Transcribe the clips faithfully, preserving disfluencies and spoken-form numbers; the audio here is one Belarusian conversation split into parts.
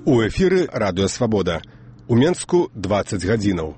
У эфіры радыё Свабода. У Менску дваццаць гадзінаў.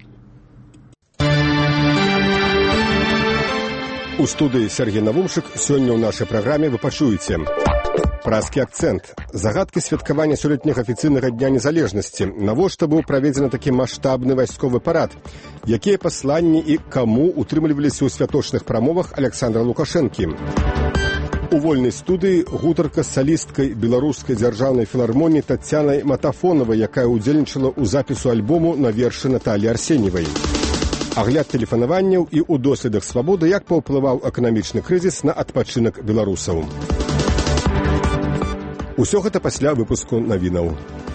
У студыі Сергей Навумшык сёння ў нашай праграме вы пачуеце празкі акцэнт, загадкі святкавання сёлетняга афіцыйнага дня незалежнасці, навошта быў праведзены такі маштабны вайсковы парад, якія пасланні і каму утрымліваліся ў святочных прамовах Александра Лукашэнкі. У вольнай студыі гутарка з салісткай беларускай дзяржаўнай філармоніі Таццянай Матафонавай, якая ўдзельнічала ў запісу альбому на вершы Наталі Арсеньевай. Агляд тэлефанаванняў і ў доследах свабоды, як паўплываў эканамічны крызіс на адпачынак беларусаў. Усё гэта пасля выпуску навінаў.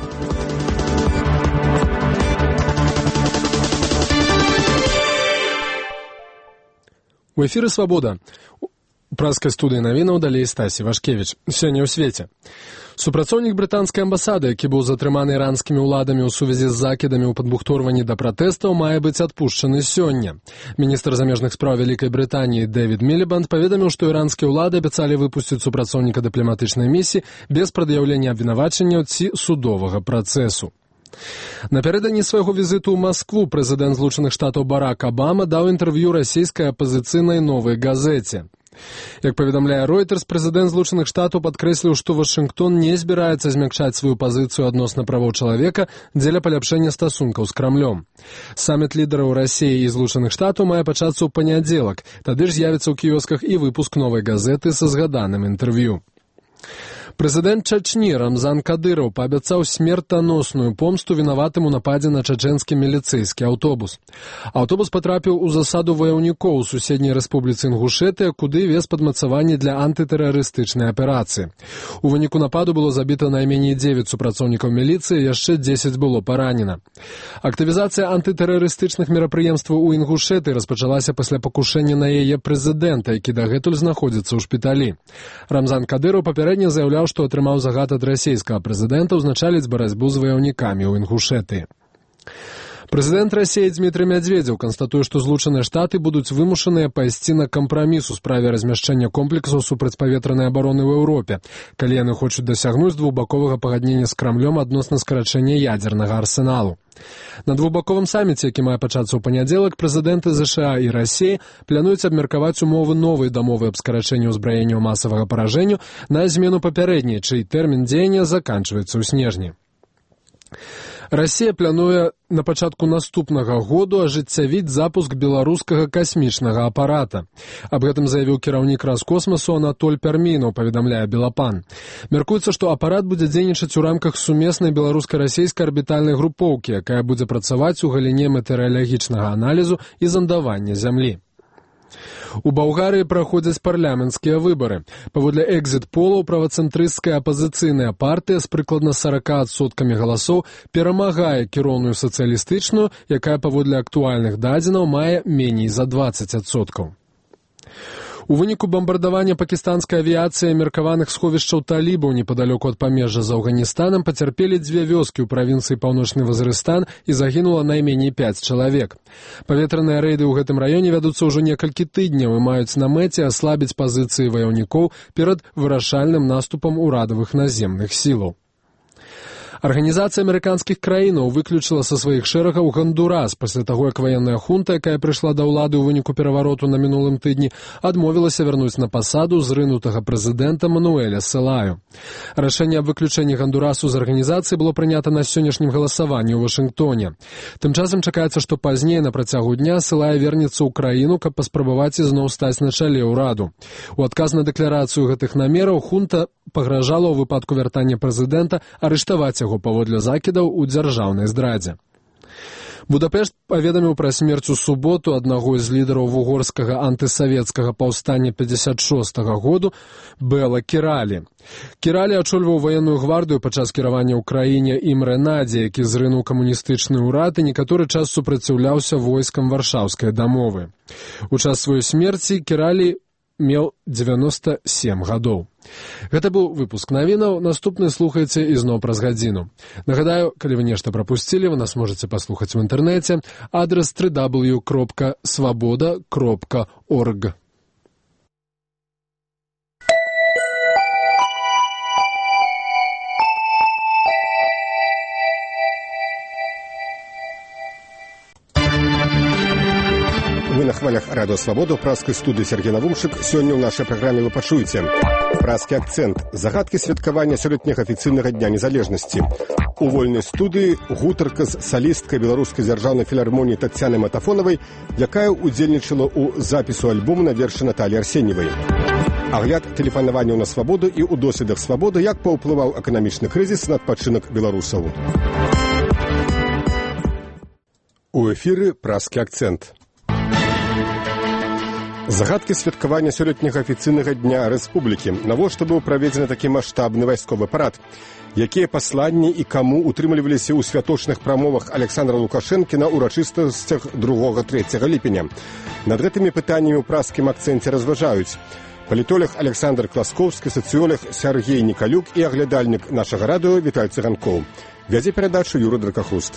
У эфіры «Свабода». Празкай студыі навінаў далей Стасі Вашкевіч. Сёння ў свеце. Супрацоўнік брытанскай амбасады, які быў затрыманы іранскімі ўладамі ў сувязі з закідамі ў падбухторванні да пратэстаў, мае быць адпушчаны сёння. Міністр замежных спраў Вялікай Брытаніі Дэвід Мілібанд паведаміў, што іранскія ўлады абяцалі выпусціць супрацоўніка дыпламатычнай місіі без прад'яўлення абвінавачанняў ці судовага працэсу. Напярэдадні свайго візіту ў Маскву прэзідэнт Злучаных Штатаў Барак Абама даў інтэрв'ю расійскай апазіцыйнай «Новай газеце». Як паведамляе Reuters, прэзідэнт Злучаных Штатаў падкрэсліў, што Вашынгтон не збіраецца змякчаць сваю пазіцыю адносна правоў чалавека дзеля паляпшэння стасункаў з Крамлём. Саміт лідараў Расіі і Злучаных Штатаў мае пачацца ў панядзелак, тады ж з'явіцца ў кіёсках і выпуск «Новай газеты» са згаданым інтэрв'ю. Прэзідэнт Чачні Рамзан Кадыраў паабяцаў смертаносную помсту вінаватым у нападзе на чачэнскі міліцэйскі аўтобус. Аўтобус патрапіў у засаду ваяўнікоў у суседняй рэспубліцы Інгушэтыя, куды вез падмацаванні для антытэрарыстычнай аперацыі. У выніку нападу было забіта найменей дзевяць супрацоўнікаў міліцыі, яшчэ дзесяць было паранена. Актывізацыя антытэрарыстычных мерапрыемстваў у Інгушэтыі распачалася пасля пакушэння на яе прэзідэнта, які дагэтуль знаходзіцца ў шпіталі. Рамзан Кадыраў папярэдне заяўляў, што атрымаў загад ад расійскага прэзідэнта ўзначаліць барацьбу з ваяўнікамі ў Інгушэтыі. Прэзідэнт Расіі Дзмітрый Мядзведзеў канстатуе, што Злучаныя Штаты будуць вымушаныя пайсці на кампраміс у справе размяшчэння комплексаў супрацьпаветранай абароны ў Еўропе, калі яны хочуць дасягнуць двухбаковага пагаднення з Крамлём адносна скарачэння ядзернага арсеналу. На двухбаковым саміце, які мае пачацца ў панядзелак, прэзідэнты ЗША і Расіі плануюць абмеркаваць умовы новай дамовы аб скарачэнні ўзбраення масавага паражэння на змену папярэдняй, чый тэрмін дзеяння заканчваецца ў снежні. Расія плануе на пачатку наступнага году ажыццявіць запуск беларускага касмічнага апарата. Аб гэтым заявіў кіраўнік Раскосмасу Анатоль Пермінаў, паведамляе Белапан. Мяркуецца, што апарат будзе дзейнічаць у рамках сумеснай беларуска-расійскай арбітальнай групоўкі, якая будзе працаваць у галіне метэаралагічнага аналізу і зандавання зямлі. У Балгарыі праходзяць парламенцкія выбары. Паводле экзіт-полаў правацэнтрысцкая апазіцыйная партыя з прыкладна сорок адсоткамі галасоў перамагае кіроўную сацыялістычную, якая паводле актуальных дадзенаў мае меней за дваццаць адсоткаў. У выніку бамбардавання пакістанскай авіяцыі меркаваных сховішчаў талібаў непадалёку ад памежжа з Афганістанам пацярпелі дзве вёскі ў правінцыі Паўночны Вазырыстан і загінула найменей пяць чалавек. Паветраныя рэйды ў гэтым раёне вядуцца ўжо некалькі тыдняў і маюць на мэце аслабіць пазіцыі ваяўнікоў перад вырашальным наступам урадавых наземных сілаў. Арганізацыя амерыканскіх краінаў выключыла са сваіх шэрагаў Гондурас пасля таго, як ваенная хунта, якая прыйшла да ўлады ў выніку перавароту на мінулым тыдні, адмовілася вярнуць на пасаду зрынутага прэзідэнта Мануэля Селаю. Рашэнне аб выключэнні Гондурасу з арганізацыі было прынята на сённяшнім галасаванні ў Вашынгтоне. Тым часам чакаецца, што пазней на працягу дня Селая вернецца ў краіну, каб паспрабаваць ізноў стаць на чале ўраду. У адказ на дэкларацыю гэтых намераў хунта пагражала ў выпадку вяртання прэзідэнта арыштаваць яго паводле закідаў у дзяржаўнай здрадзе. Будапешт паведаміў пра смерць у суботу аднаго з лідараў вугорскага антысавецкага паўстання пятьдесят шостага году Бела Кіралі. Кіралі ачольваў ваенную гвардыю падчас кіравання ў краіне Імрэ Надзі, які зрынуў камуністычны ўрад і некаторы час супраціўляўся войскам варшаўскай дамовы. У час сваёй смерці Кіралі меў дзевяноста сем гадоў. Гэта быў выпуск навінаў, наступны слухайце ізноў праз гадзіну. Нагадаю, калі вы нешта прапусцілі, вы нас можаце паслухаць у інтэрнэце. Адрас дабл ю дабл ю дабл ю кропка свабода кропка орг. хвалях радыё Свабода ў праскай студыі Сергей Навумшык. Сёння ў нашай праграме вы пачуеце празкі акцэнт, загадкі святкавання сёлетняга афіцыйнага дня незалежнасці. У вольнай студыі гутарка з салісткай беларускай дзяржаўнай філармоніі Таццянай Матафонавай, якая ўдзельнічала ў запісу альбому на вершы Наталі Арсеньевай. Агляд тэлефанаванняў на свабоду і ў досведах свабоды, як паўплываў эканамічны крызіс на адпачынак беларусаў. У эфіры празкі акцэнт. Загадкі святкавання сёлетняга афіцыйнага дня рэспублікі. Навошта быў праведзены такі маштабны вайсковы парад? Якія пасланні і каму утрымліваліся ў святочных прамовах Александра Лукашэнкі на урачыстасцях другога-трэцяга ліпеня? Над гэтымі пытаннямі ў празкім акцэнце разважаюць палітолог Александр Класкоўскі, сацыёлог Сергей Нікалюк і аглядальнік нашага радыё Віталь Цыганкоў. Вядзе перадачу Юра Дракахруст.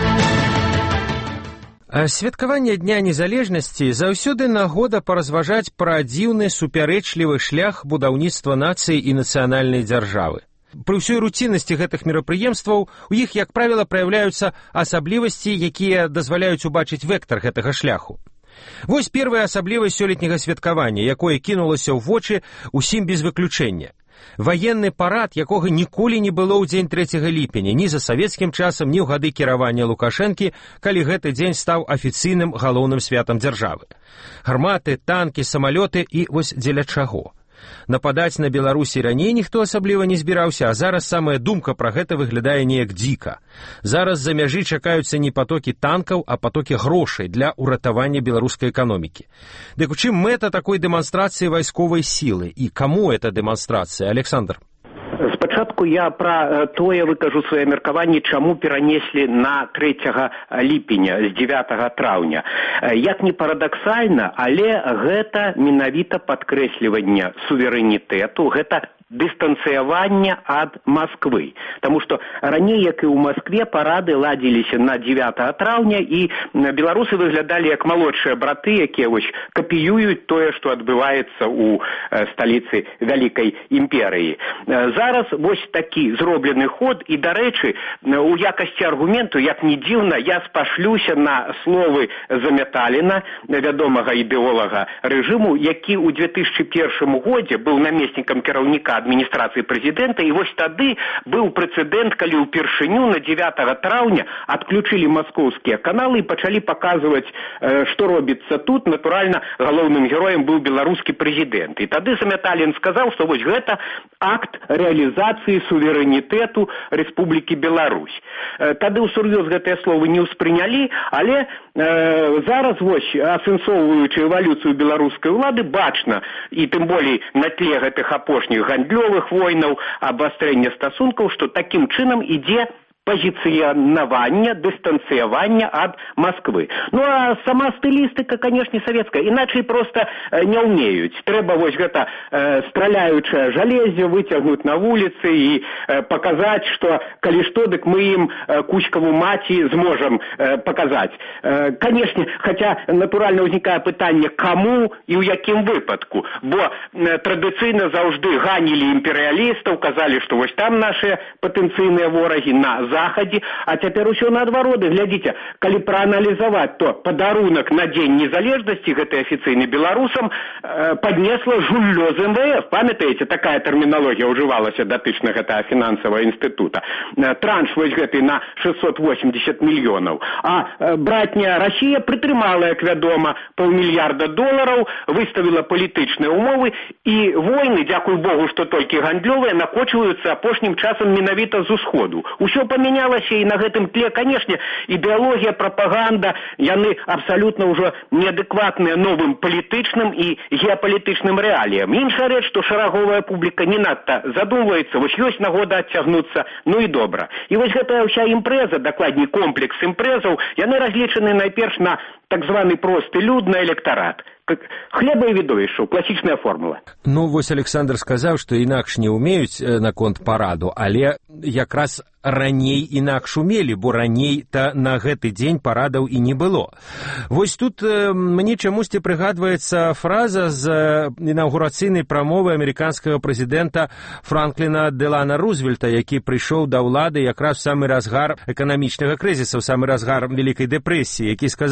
Святкаванне Дня незалежнасці заўсёды нагода паразважаць пра дзіўны супярэчлівы шлях будаўніцтва нацыі і нацыянальнай дзяржавы. Пры ўсёй руціннасці гэтых мерапрыемстваў у іх, як правіла, праяўляюцца асаблівасці, якія дазваляюць убачыць вектар гэтага шляху. Вось первая асаблівасць сёлетняга святкавання, якое кінулася ў вочы усім без выключэння. Ваенны парад, якога ніколі не было ў дзень трэцяга ліпеня, ні за савецкім часам, ні ў гады кіравання Лукашэнкі, калі гэты дзень стаў афіцыйным галоўным святам дзяржавы. Гарматы, танкі, самалёты і вось дзеля чаго. Нападаць на Беларусі раней ніхто асабліва не збіраўся, а зараз самая думка пра гэта выглядае неяк дзіка. Зараз за мяжы чакаюцца не патокі танкаў, а патокі грошай для ўратавання беларускай эканомікі. Дык у чым мэта такой дэманстрацыі вайсковай сілы? І каму эта дэманстрацыя, Александр? Спачатку я пра тое выкажу сваё меркаванне, чаму перанеслі на трэцяга ліпеня з дзевятага траўня. Як не парадаксальна, але гэта менавіта падкрэсліванне суверэнітэту, гэта дыстанцыяванне ад Масквы. Таму што раней, як і ў Маскве, парады ладзіліся на дзевятага траўня, і беларусы выглядалі як малодшыя браты, якія вось капіююць тое, што адбываецца ў сталіцы вялікай імперыі. Зараз вось такі зроблены ход, і, дарэчы, у якасці аргументу, як не дзіўна, я спашлюся на словы Замяталіна, вядомага ідэолага рэжыму, які ў две тысячы першым годзе быў намеснікам кіраўніка адміністрацыі прэзідэнта, і вось тады быў прэцэдэнт, калі ўпершыню на дзевятага траўня адключылі маскоўскія каналы і пачалі паказваць, што робіцца тут. Натуральна, галоўным героем быў беларускі прэзідэнт. І тады Замяталін сказаў, што вось гэта акт рэалізацыі суверэнітэту Рэспублікі Беларусь. Тады ўсур'ёз гэтыя словы не ўспрынялі, але э, зараз вось, асэнсоўваючы эвалюцыю беларускай улады, бачна, і тым болей на тле гэтых апошніх гандлёвых войнаў, абвастрэння стасункаў, што такім чынам ідзе пазіцыянавання, дыстанцыявання ад Масквы. Ну, а сама стылістыка, канешне, савецкая. Іначай проста э, не ўмеюць. Трэба вось гэта э, страляючае жалезе выцягнуць на вуліцы і э, паказаць, што калі што, дык мы ім э, кучкаву маці зможам э, паказаць. Э, канешне, хаця натуральна ўзнікае пытанне, каму і ў якім выпадку. Бо э, традыцыйна заўжды ганілі імперыялістаў, казалі, што вось там нашыя патэнцыйныя ворагі на захадзе, а цяпер усё наадварот. Глядзіце, калі прааналізаваць, то падарунак на дзень незалежнасці гэтай афіцыйны беларусам э, паднесла жуллё з эм вэ эф. Памятаеце, такая тэрміналогія ўжывалася датычна гэтага фінансавага інстытута. Э, транш вось гэты на шэсцьсот восемьдесят мільёнаў. А э, братняя Расія прытрымала, як вядома, паўмільярда долараў, выставіла палітычныя ўмовы, і войны, дзякуй Богу, што толькі гандлёвыя, накочваюцца апошнім часам менавіта з усходу. Усё памянялася, і на гэтым тле, канешне, ідэалогія, прапаганда, яны абсалютна ўжо неадэкватныя новым палітычным і геапалітычным рэаліям. Іншая рэч, што шараговая публіка не надта задумваецца, вось ёсць нагода адцягнуцца, ну і добра. І вось гэтая ўся імпрэза, дакладней комплекс імпрэзаў, яны разлічаны найперш на так званы просты люд, на электарат. Хлеба і відовішчаў, класічная формула. Ну, вось Александр сказаў, што інакш не ўмеюць наконт параду, але якраз раней інакш умелі, бо раней-то на гэты дзень парадаў і не было. Вось тут э, мне чамусьці прыгадваецца фраза з інаўгурацыйнай прамовы амерыканскага прэзідэнта Франкліна Дэлана Рузвельта, які прыйшоў да ўлады якраз у самы разгар эканамічнага крызіса, у самы разгар Вялікай дэпрэсіі, які сказаў, што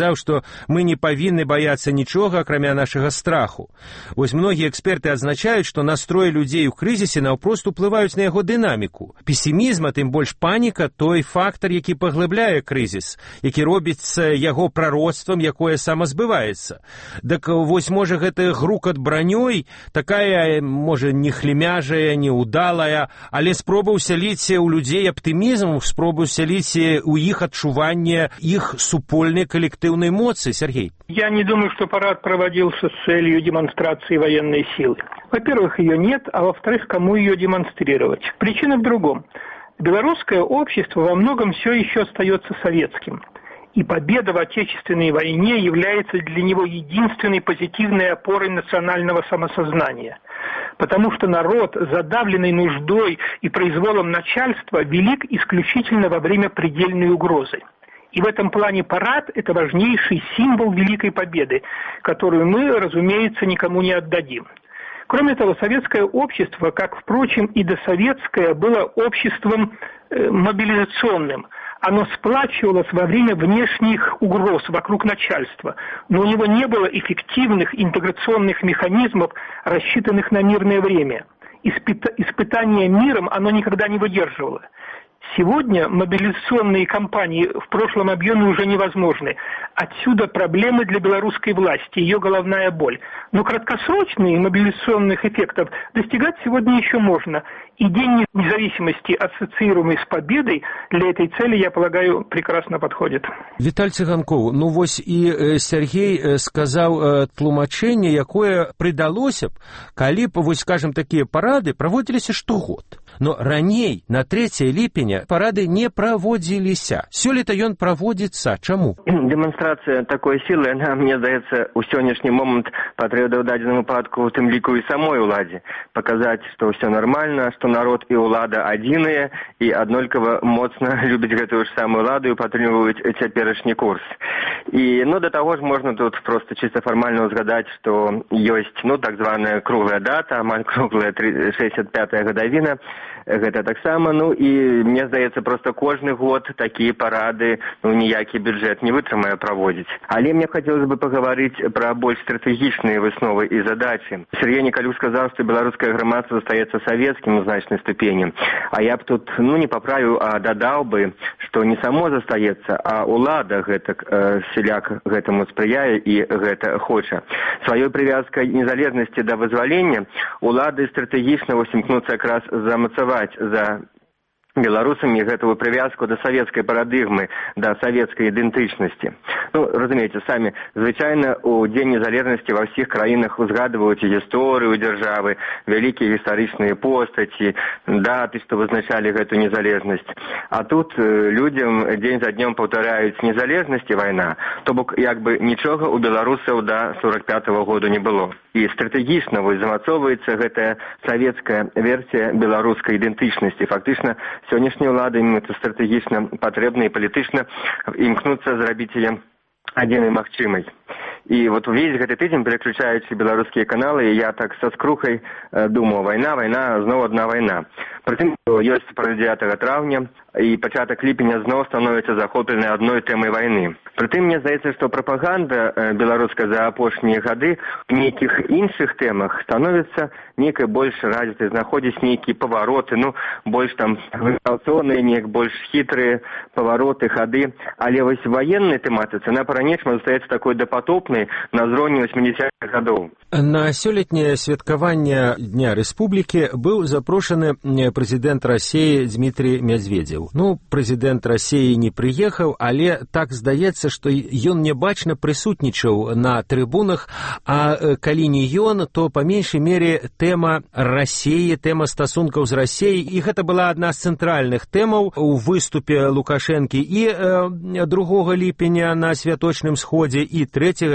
мы не павінны баяцца нічога, акрамя нашага страху. Вось многія эксперты адзначаюць, што настроі людзей у крызісе наўпрост уплываюць на яго дынаміку. Песімізм, а тым больш паніка, той фактар, які паглыбляе крызіс, які робіцца яго прароцтвам, якое самазбываецца. Дык вось, можа, гэта грукат бранёй, такая, можа, не хлемяжая, не удалая, але спроба ўсяліць у людзей аптымізм, спроба ўсяліць у іх адчуванне іх супольнай калектыўнай моцы. Сергей. Я не думаю, что парад проводился с целью демонстрации военной силы. Во-первых, ее нет, а во-вторых, кому ее демонстрировать? Причина в другом. Белорусское общество во многом все еще остается советским. И победа в Отечественной войне является для него единственной позитивной опорой национального самосознания. Потому что народ, задавленный нуждой и произволом начальства, велик исключительно во время предельной угрозы. И в этом плане парад – это важнейший символ Великой Победы, которую мы, разумеется, никому не отдадим. Кроме того, советское общество, как, впрочем, и досоветское, было обществом э, мобилизационным. Оно сплачивалось во время внешних угроз вокруг начальства, но у него не было эффективных интеграционных механизмов, рассчитанных на мирное время. Испыта- испытание миром оно никогда не выдерживало. Сегодня мобилизационные кампании в прошлом объеме уже невозможны. Отсюда проблемы для белорусской власти, ее головная боль. Но краткосрочные мобилизационных эффектов достигать сегодня еще можно. И День независимости, ассоциируемый с победой, для этой цели, я полагаю, прекрасно подходит. Віталь Цыганкоў, ну вось і Сергей сказаў тлумачэнне, якое прыдалося б, калі б, вось, скажем, такія парады праводзіліся штогод. Но раней, на трэцяе ліпеня, парады не праводзіліся. Сёлета ён праводзіцца. Чаму? Дэманстрацыя такой сілы, она, мне здаецца, у сённяшні момант патрэбна ў дадзеным выпадку, у тым ліку і самой уладзе. Паказаць, што ўсё нармальна, што народ і ўлада адзіныя, і аднолькава моцна любяць гэтую ж самую уладу і падтрымліваюць цяперашні курс. І, ну, да таго ж можна тут просто чыста фармальна ўзгадаць, што ёсць, ну, так званая круглая дата, амаль круглая шэсцьдзесят пятая гадавіна. Гэта таксама, ну, і мне здаецца, просто кожны год такія парады, ну, ніякі бюджэт не вытрымае праводзіць. Але мне хацелось бы паговорыць пра больш стратэгічныя высновы і задачы. Сергей Николюк сказаў, што беларускае грамадства застаецца савецкім у значнай ступені. А я б тут, ну, не паправіў, а дадаў бы, што не само застаецца, а ўлада гэтак э, сяляк гэтаму спрыяе і гэта хоча. Сваёй прывязкай незалежнасці да вызвалення улады стратэгічна вось імкнуцца якраз замацаваць за беларусамі гэтую прывязку да савецкай парадыгмы, да савецкай ідэнтычнасці. Ну, разумееце, самі, звычайна, у Дзень незалежнасці ва ўсіх краінах узгадваюць гісторыю дзяржавы, вялікія гістарычныя постаці, даты, што вызначалі гэту незалежнасць. А тут людзям дзень за днём паўтараюць незалежнасць і вайна, то бок, як бы, нічога ў беларусаў да сорок пятага году не было. І стратэгічна вось замацоўваецца гэтая савецкая версія беларускай ідэнтычнасці. Фактычна, сённяшняя ўлада ім это стратэгічна патрэбна і палітычна імкнуцца зрабіць яе адзінай магчымай. І вот увесь гэты тыдзень, пераключаючы беларускія каналы, я так са скрухай думаў, вайна, вайна, зноў адна вайна. Прытым, ёсць праз дзевятага траўня, і пачатак ліпеня зноў становіцца захоплены адной тэмай вайны. Прытым, мне здаецца, што прапаганда беларуская за апошнія гады в нейкіх іншых тэмах становіцца нейкай больш развітай, знаходзіць нейкія павароты, ну, больш там выкалцоныя, неяк больш хітрыя павароты, хады. Але вось ваеннай тэматыцы, она па-ранейшаму застаецца такой дапатопнай на ўзроўні восьмідзесятых гадоў. На сёлетняе святкаванне Дня Рэспублікі быў запрошаны прэзідэнт Расіі Дмітрий Медведзеў. Ну, прэзідэнт Расіі не прыехаў, але так здаецца, што ён нябачна прысутнічаў на трыбунах, а калі не ён, то па меншай мере тэма Расіі, тэма стасункаў з Расіяй, і гэта была адна з цэнтральных тэмаў у выступе Лукашэнкі і другога ліпеня на святочным сходзе, і трэцяга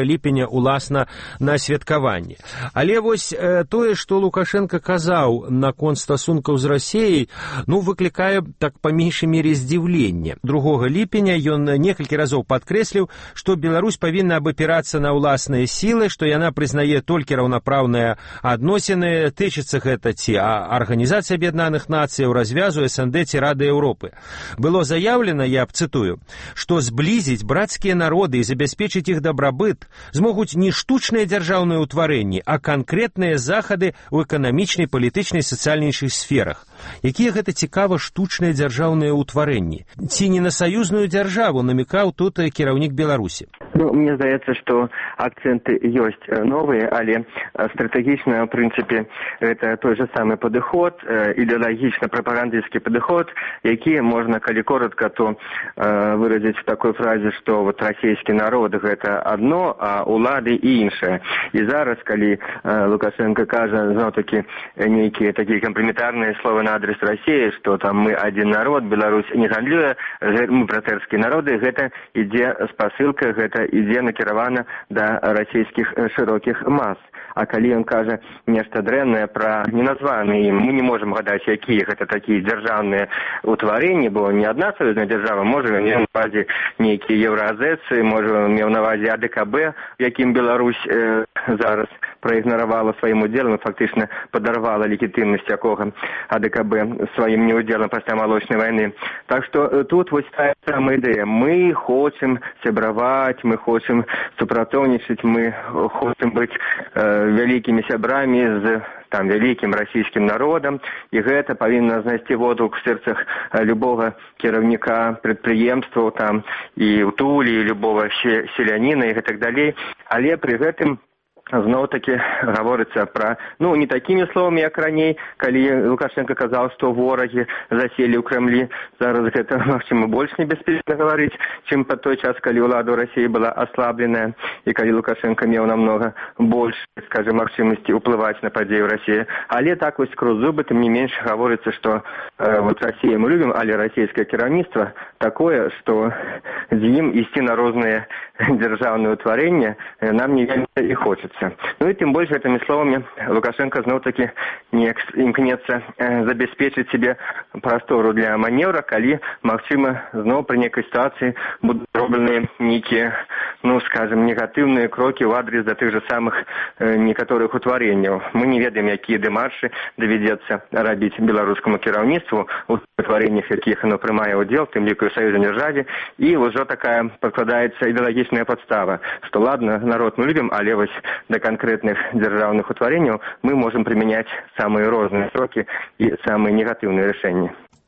ліпеня уласна на святкаванне. Але вось э, тое, што Лукашенко казаў наконт стасункаў з Расіяй, ну, выклікае так па меншай мере здзіўленне. другога ліпеня ён некалькі разоў падкрэсліў, што Беларусь павінна абапірацца на ўласныя сілы, што яна прызнае толькі раўнапраўныя адносіны, тычыцца гэта ці Арганізацыя Аб'яднаных Нацыяў, развязу эс эн дэ ці Рады Еўропы. Было заяўлена, я цытую, што зблізіць брацкія народы і забяспечыць іх дабрабыт змогуць не штучныя дзяржаўныя ўтварэнні, а канкрэтныя захады ў эканамічнай, палітычнай, сацыяльнай сферах. Якія гэта цікава штучныя дзяржаўныя ўтварэнні? Ці не на саюзную дзяржаву намікаў тут кіраўнік Беларусі? Ну, мне здаецца, што акцэнты ёсць новыя, але стратэгічна, в прынцыпе, гэта той же самы падыход, ідэалагічна-прапагандысцкі падыход, які можна, калі коротка, то э, выразіць в такой фразе, што вот расійскі народ гэта адно, а улады іншае. І зараз, калі э, Лукашенко кажа, зноў-такі, нейкія такія камплементарныя словы на адрес Расіі, што там мы адзін народ, Беларусь не гандлюе, мы братэрскія народы, гэта ідзе спасылка, гэта ідзе накіравана да расійскіх шырокіх мас. А калі ён кажа нешта дрэннае пра неназваныя ім, мы не можам гадаць, якія гэта такія дзяржаўныя ўтварэнні, бо не адна саюзная дзяржава, можа меў на ўвазе нейкія еўраазэцы, можа меў на ўвазе а дэ ка бэ, якім Беларусь э, зараз праігнаравала сваім удзелам і фактычна падарвала легітымнасць якога а дэ ка бэ сваім неудзелам пасля малочнай вайны. Так што тут вось тая самая ідэя. Мы хочам сябраваць, мы хочам супрацоўнічаць, мы хочам быць э, вялікімі сябрамі з там вялікім расійскім народам, і гэта павінна знайсці водгук у сэрцах любога кіраўніка прадпрыемстваў там і ў Тулі, і любога селяніна і гэтак далей. Але пры гэтым зноў-такі гаворыцца пра, ну, не такімі словамі, як раней, калі Лукашенко казаў, што ворагі заселі ў Крэмлі. Зараз гэта, магчыма, больш небяспечна гаварыць, чым па той час, калі ўлада ў Расіі была аслабленая, і калі Лукашенко меў намнога больш, скажем, магчымасці ўплываць на падзеі ў Расіі. Але так вось скрозь зубы, тым не менш, гаворыцца, што э, вот Расію мы любім, але расійскае кіраўніцтва такое, што з ім ісці на розныя дзяржаўныя ўтварэнні нам не вельмі і хочацца. Ну і тым больш гэтымі словамі Лукашенко зноў-такі не імкнецца э, забяспечыць себе прастору для маневра, калі, магчыма, зноў пры нейкай сітуацыі будуць зроблены нейкія, ну, скажем, негатыўныя крокі ў адрес да тых же самых э, некаторых утварэнняў. Мы не ведаем, якія дэмаршы давядзецца рабіць беларускаму кіраўніцтву у утварэннях, якіх оно прымае ўдзел, тым ліку ў саюзнай дзяржаве, і ўжо такая пакладаецца ідэалагічная падстава, што ладно, народ мы любім, але вось да канкрэтных дзяржаўных утварэнняў мы можам прымяняць самыя розныя срокі і самыя негатыўныя рашэнні.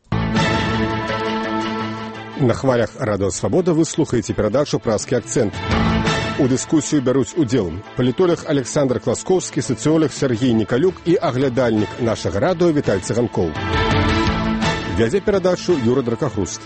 На хвалях Радыё Свабода вы слухаеце перадачу «Празкі акцэнт». У дыскусію бяруць удзел палітолог Александр Класкоўскі, сацыолог Сергей Николюк і аглядальнік нашага радыё Віталь Цыганкоў. Вядзе перадачу Юра Дракахруст.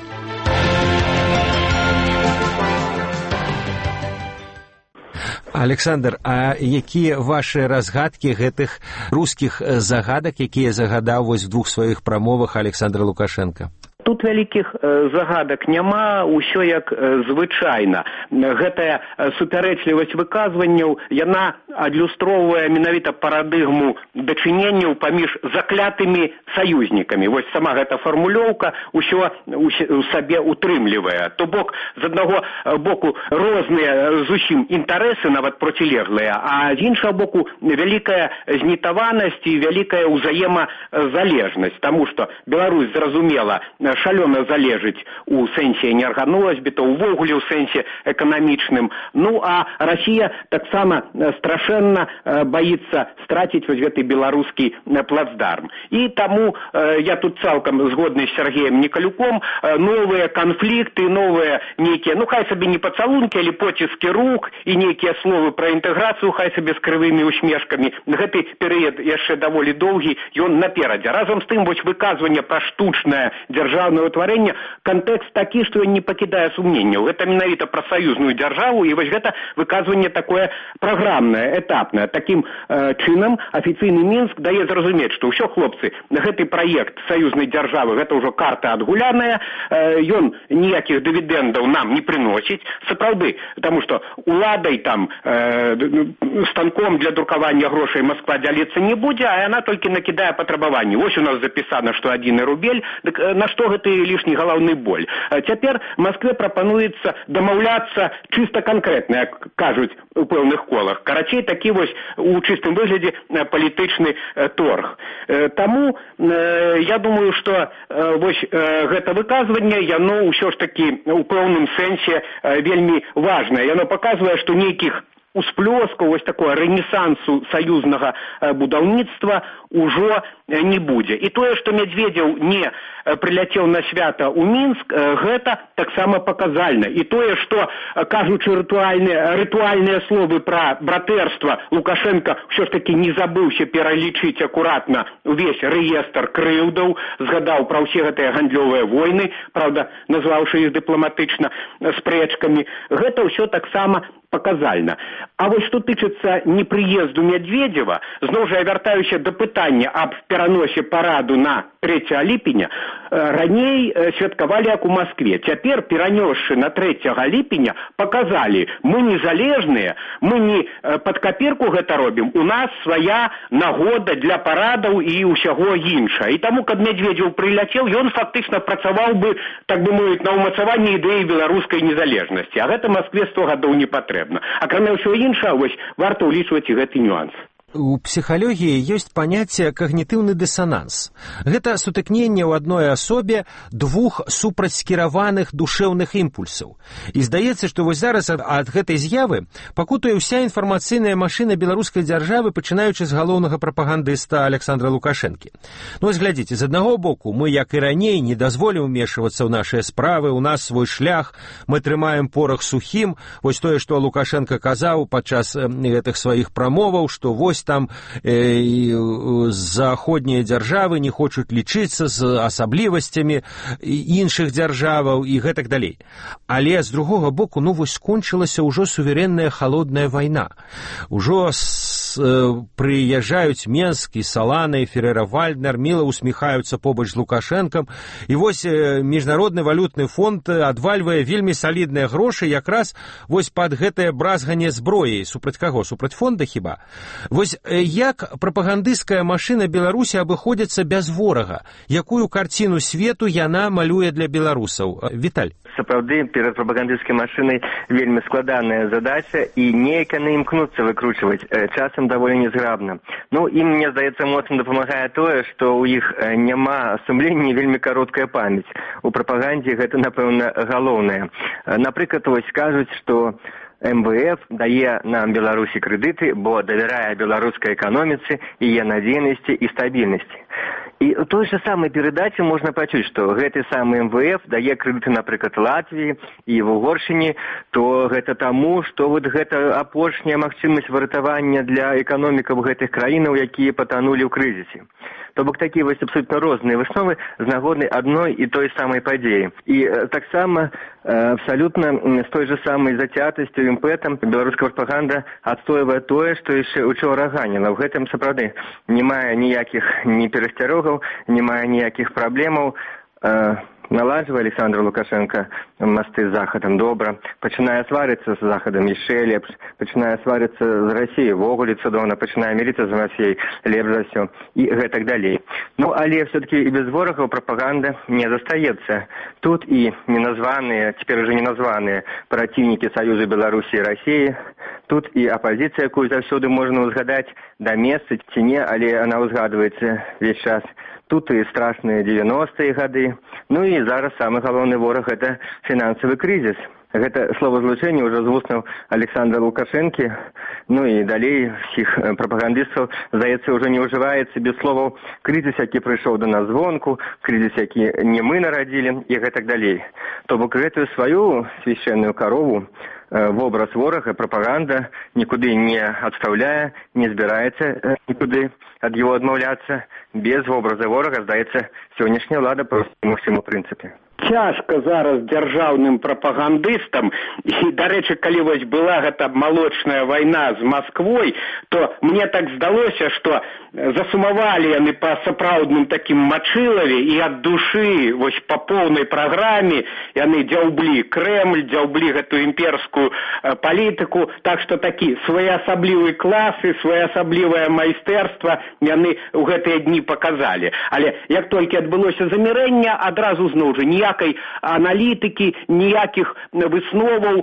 Александр, а якія вашы разгадкі гэтых рускіх загадак, якія загадаў вось в двух сваіх прамовах Александр Лукашенко? Тут вялікіх загадак няма, усё як звычайна. Гэтая супярэчлівасць выказванняў, яна адлюстроўвае менавіта парадыгму дачыненняў паміж заклятымі саюзнікамі. Вось сама гэта фармулёўка ўсё у сабе утрымлівае. То бок, з аднаго боку розныя зусім інтарэсы, нават процілеглыя, а з іншага боку вялікая знітаванасць і вялікая ўзаемазалежнасць, таму што Беларусь, зразумела, шалёна залежыць у сэнсе энерганосьбіта, увогуле ў сэнсе эканамічным. Ну, а Расія таксама страшэнна баіцца страціць вось гэты беларускі плацдарм. І таму я тут цалкам згодны з Сергеем Николюком, новыя канфлікты, новыя нейкія, ну, хай сабе не пацалункі, але поціскі рук і нейкія словы пра інтэграцыю, хай сабе з крывымі усмешкамі. Гэты перыяд яшчэ даволі доўгі, ён наперадзе. Разам з тым, вось выказванне пра штучнае дзяржаўнае дзяржаўнае ўтварэнне, кантэкст такі, што ён не пакідае сумненняў. Гэта менавіта пра саюзную дзяржаву, і вось гэта выказванне такое праграмнае, этапнае. Такім э, чынам афіцыйны Мінск дае зразумець, што ўсё, хлопцы, гэты праект саюзнай дзяржавы, гэта ўжо карта адгуляная, э, ён ніякіх дывідэндаў нам не прыносіць. Сапраўды, таму што уладай там э, станком для друкавання грошай Москва дзяліцца не будзе, а яна толькі накідае патрабаванні. Вось у нас запісана, што адзіны рубель, дык на што гэты лішні галаўны боль. Цяпер Маскве прапануецца дамаўляцца чыста канкрэтна, як кажуць у пэўных колах. Карацей, такі вось у чыстым выглядзе палітычны торг. Таму я думаю, што вось гэта выказванне, яно ўсё ж такі у пэўным сэнсе вельмі важнае. Яно паказвае, што нейкіх усплёскаў вось такое рэнесансу саюзнага будаўніцтва ўжо не будзе. І тое, што Медведзеў не прыляцеў на свята ў Мінск, гэта таксама паказальна. І тое, што, кажучы рытуальныя, рытуальныя словы пра братэрства, Лукашенко ўсё ж такі не забыўся пералічыць акуратна увесь рэестр крыўдаў, згадаў пра ўсе гэтыя гандлёвыя войны, правда, назваўшы іх дыпламатычна спрэчкамі. Гэта ўсё таксама паказальна. А вось што тычыцца непрыезду Медведзева, зноў жа я вяртаюся да пытання аб пераносе параду на трэцяга ліпеня, раней святкавалі як у Маскве. Цяпер, перанёсшы на трэцяга ліпеня, паказалі, мы незалежныя, мы не пад каперку гэта робім, у нас свая нагода для парадаў і ўсяго іншага. І таму, каб Медведзеў прыляцеў, ён фактычна працаваў бы, так бы мовіць, на ўмацаванні ідэі беларускай незалежнасці. А гэта Маскве сто гадоў не патрэбна. Акрамя ўсё іншага, вось варта ўлічваць і гэты нюанс. У псіхалогіі ёсць паняцце когнітыўны дысананс. Гэта сутыкненне ў адной асобе двух супрацьскіраваных душэўных імпульсаў. І здаецца, што вось зараз ад гэтай з'явы пакутуе ўся інфармацыйная машына беларускай дзяржавы, пачынаючы з галоўнага прапагандыста Александра Лукашэнкі. Ну вось глядзіце, з аднаго боку, мы, як і раней, не дазволім умешвацца ў нашыя справы, у нас свой шлях, мы трымаем порах сухім. Вось тое, што Лукашенко казаў падчас гэтых сваіх прамоваў, што вось там э, заходнія дзяржавы не хочуць лічыцца з асаблівасцямі іншых дзяржаваў і гэтак далей. Але з другога боку, ну вось скончылася ўжо суверэнная халодная вайна. Ужо с, э, прыязджаюць Менск і Салана і Ферера-Вальднер, міла усміхаюцца побач з Лукашэнкам. І вось э, міжнародны валютны фонд адвальвае вельмі салідныя грошы якраз вось пад гэтае бразганне зброяй. Супраць каго? Супраць фонда хіба? Вось як прапагандысцкая машына Беларусі абыходзіцца без ворага? Якую карціну свету яна малюе для беларусаў? Віталь. Сапраўды, перад прапагандысцкай машынай вельмі складаная задача, і неяк яны імкнуцца выкручваць, часам даволі незграбна. Ну, ім, мне здаецца, моцна дапамагае тое, што ў іх няма сумлення, вельмі кароткая памяць. У прапагандзе гэта, напэўна, галоўнае. Напрыклад, вось кажуць, што эм вэ эф дае нам Беларусі крэдыты, бо давярае беларускай эканоміцы, яе надзейнасці і стабільнасці. І у той жа самай перадачы можна пачуць, што гэты самы эм вэ эф дае крэдыты, напрыклад, Латвіі і в Угоршыні, то гэта таму, што вот гэта апошняя магчымасць выратавання для эканомікаў гэтых краінаў, якія патанулі ў крызісе. То бок такія вось абсолютна розныя высновы з нагоды адной і той самай падзеі. І э, таксама э, абсалютна з той жа самай зацятасцю імпэтам беларуская прапаганда адстойвае тое, што яшчэ учора ганіла. В гэтым сапраўды не мае ніякіх ні перасцярогаў, не мае ніякіх праблемаў. Э, наладжвае Александр Лукашенко масты з Захадам добра, пачынае сварыцца з Захадам яшчэ лепш, пачынае сварыцца з Расіяй вогуле цудоўна, пачынае мірыцца з Расіяй лепш за ўсё і гэтак далей. Ну, але все-таки і без ворагаў прапаганда не застаецца. Тут і неназваныя, цяпер уже неназваныя праціўнікі Саюза Беларусі і Расіі, тут і апазіцыя, якую заўсёды можна ўзгадаць да месца ці не, але она ўзгадваецца весь час. Тут і страшныя дзевяностыя гады. Ну і зараз самы галоўны вораг – гэта фінансавы крызіс. Гэта словазлучэнне ўжо з вуснаў Александра Лукашэнкі, ну і далей всіх прапагандыстаў, здаецца, ўжо не ўжываецца без словаў крызіс, які прыйшоў да нас звонку, крызіс, які не мы нарадзілі і гэтак далей. То бок гэтую сваю свяшчэнную карову вобраз ворага, прапаганда нікуды не адстаўляе, не збіраецца нікуды ад яго адмаўляцца. Без вобраза ворага, здаецца, сённяшняя ўлада проста не ўсім у прынцыпе. Цяжка зараз дзяржаўным прапагандыстам, і, дарэчы, калі вось была гэта малочная вайна з Масквой, то мне так здалося, што засумавалі яны па сапраўдным такім мачылаве і ад душы, вось па поўнай праграме яны дзяўблі Крэмль, дзяўблі гэтую імперскую палітыку, так што такі своеасаблівы клас і своеасаблівае майстэрства яны ў гэтыя дні паказалі. Але як толькі адбылося замірэнне, адразу зноў жа ніякай аналітыкі, ніякіх высноваў.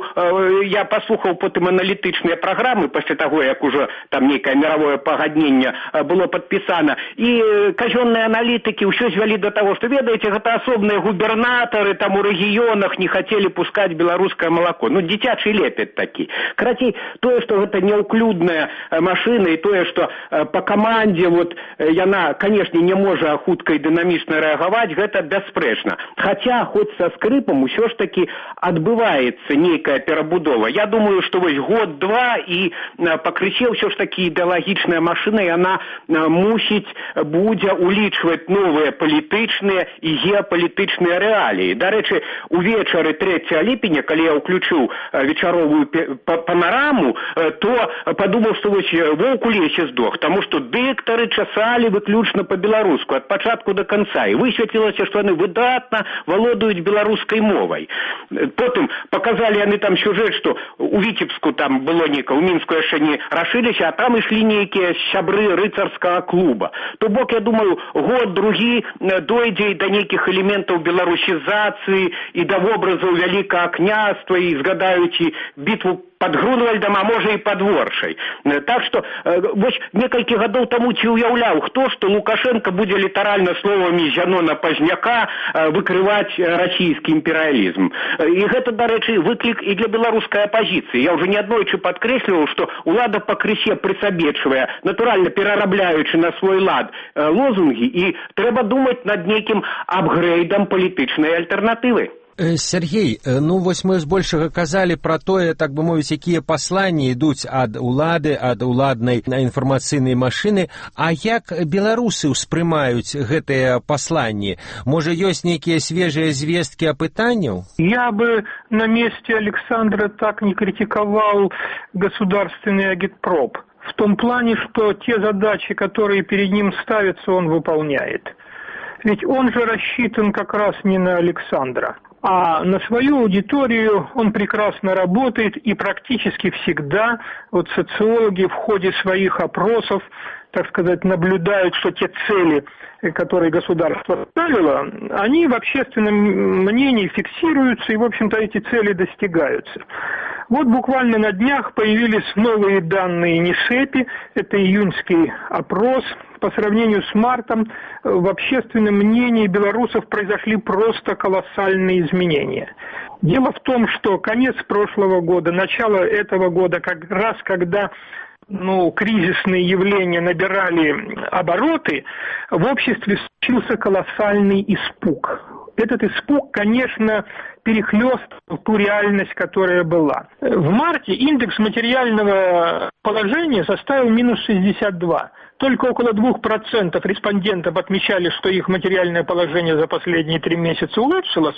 Я паслухаў потым аналітычныя праграмы пасля таго, як ужо там нейкае мировое пагадненне было падпісана. І казённыя аналітыкі ўсё звялі да таго, што, ведаеце, гэта асобныя губернатары там у рэгіёнах не хацелі пускаць беларускае малако. Ну, дзіцячы лепет такі. Карацей, тое, што гэта няўклюдная машына, і тое, што па камандзе вот яна, канешне, не можа хутка і дынамічна рэагаваць, гэта бясспрэчна. Хаця, хоць са скрыпам, усё ж такі адбываецца нейкая перабудова. Я думаю, што вось год-два і пакрысе ўсё ж такі ідэалагічная машына, яна мусіць будзе улічваць новыя палітычныя і геапалітычныя рэаліі. Дарэчы, увечары трэцяга ліпеня, калі я ўключыў вечаровую панораму, то падумаў, што вось воўк у лесе здох, таму што дыктары часалі выключна па-беларуску ад пачатку да канца, і высветлілася, што яны выдатна валодаюць беларускай мовай. Потым паказалі яны там сюжэт, што у Віцебску там было нейка, у Мінску яшчэ не рашыліся, а там ішлі нейкія сябры рыцарскага клуба. То бок, я думаю, год-другі дойдзе і да нейкіх элементаў беларусізацыі, і да вобразаў вялікага княства, і згадаюць і бітву пад Грунвальдам, а можа і пад Воршай. Так што, вось некалькі гадоў таму ці ўяўляў, хто, што Лукашенко будзе літаральна словамі Зянона Пазняка выкрываць расійскі імперыялізм. І гэта, дарэчы, выклік і для беларускай апазіцыі. Я ўжо неаднойчы падкрэсліваў, што ўлада пакрысе прысабечвае, натуральна перарабляючы на свой лад лозунгі, і трэба думаць над нейкім апгрэйдам палітычнай альтэрнатывы. Сергей, ну вось мы збольшага казалі пра тое, так бы мовіць, якія пасланні ідуць ад улады, ад уладнай інфармацыйнай машыны, а як беларусы ўспрымаюць гэтыя пасланні? Можа, ёсць нейкія свежыя звесткі апытанняў? Я бы на месте Александра так не критиковал государственный агитпроп. В том плане, что те задачи, которые перед ним ставятся, он выполняет. Ведь он же рассчитан как раз не на Александра, а на свою аудиторию. Он прекрасно работает, и практически всегда вот социологи в ходе своих опросов, так сказать, наблюдают, что те цели, которые государство ставило, они в общественном мнении фиксируются, и, в общем-то, эти цели достигаются. Вот буквально на днях появились новые данные НИСЭПИ, это июньский опрос. По сравнению с мартом в общественном мнении белорусов произошли просто колоссальные изменения. Дело в том, что конец прошлого года, начало этого года, как раз когда ну, кризисные явления набирали обороты, в обществе случился колоссальный испуг. Этот испуг, конечно, перехлёстывал ту реальность, которая была. В марте индекс материального положения составил минус шестьдесят два. Только около двух процентов респондентов отмечали, что их материальное положение за последние три месяца улучшилось,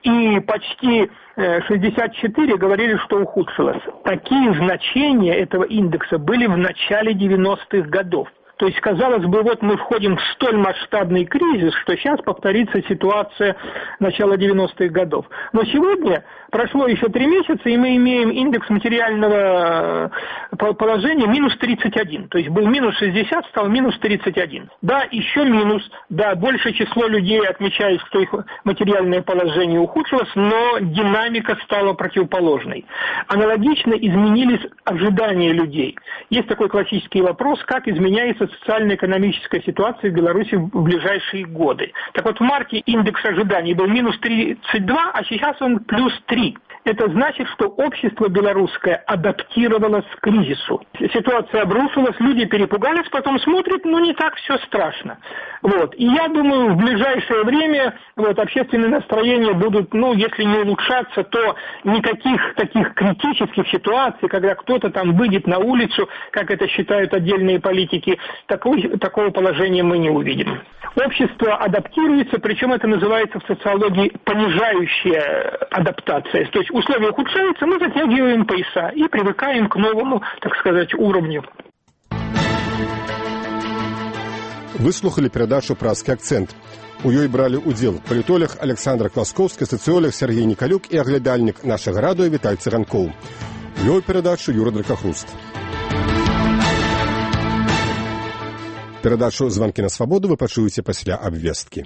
и почти шестьдесят четыре говорили, что ухудшилось. Такие значения этого индекса были в начале девяностых годов. То есть, казалось бы, вот мы входим в столь масштабный кризис, что сейчас повторится ситуация начала девяностых годов. Но сегодня прошло еще три месяца, и мы имеем индекс материального положения минус тридцать один. То есть был минус шестьдесят, стал минус тридцать один. Да, еще минус, да, большее число людей отмечает, что их материальное положение ухудшилось, но динамика стала противоположной. Аналогично изменились ожидания людей. Есть такой классический вопрос, как изменяется социально-экономическая ситуация в Беларуси в ближайшие годы. Так вот, в марте индекс ожиданий был минус тридцать два, а сейчас он плюс три. это значит, что общество белорусское адаптировалось к кризису. Ситуация обрушилась, люди перепугались, потом смотрят, ну не так все страшно. Вот. И я думаю, в ближайшее время вот, общественные настроения будут, ну, если не улучшаться, то никаких таких критических ситуаций, когда кто-то там выйдет на улицу, как это считают отдельные политики, такой, такого положения мы не увидим. Общество адаптируется, причем это называется в социологии понижающая адаптация. То есть условия ухудшаются, мы затягиваем пояса и привыкаем к новому, так сказать, уровню. Вы слухали перадачу «Празкі акцэнт». У ёй бралі ўдзел палітолог Александр Класкоўскі, сацыолог Сергей Николюк і аглядальнік нашага радыё Віталь Цыганкоў. Вёў перадачу Юра Дракахруст. Перадачу «Званкі на свабоду» вы пачуеце пасля абвесткі.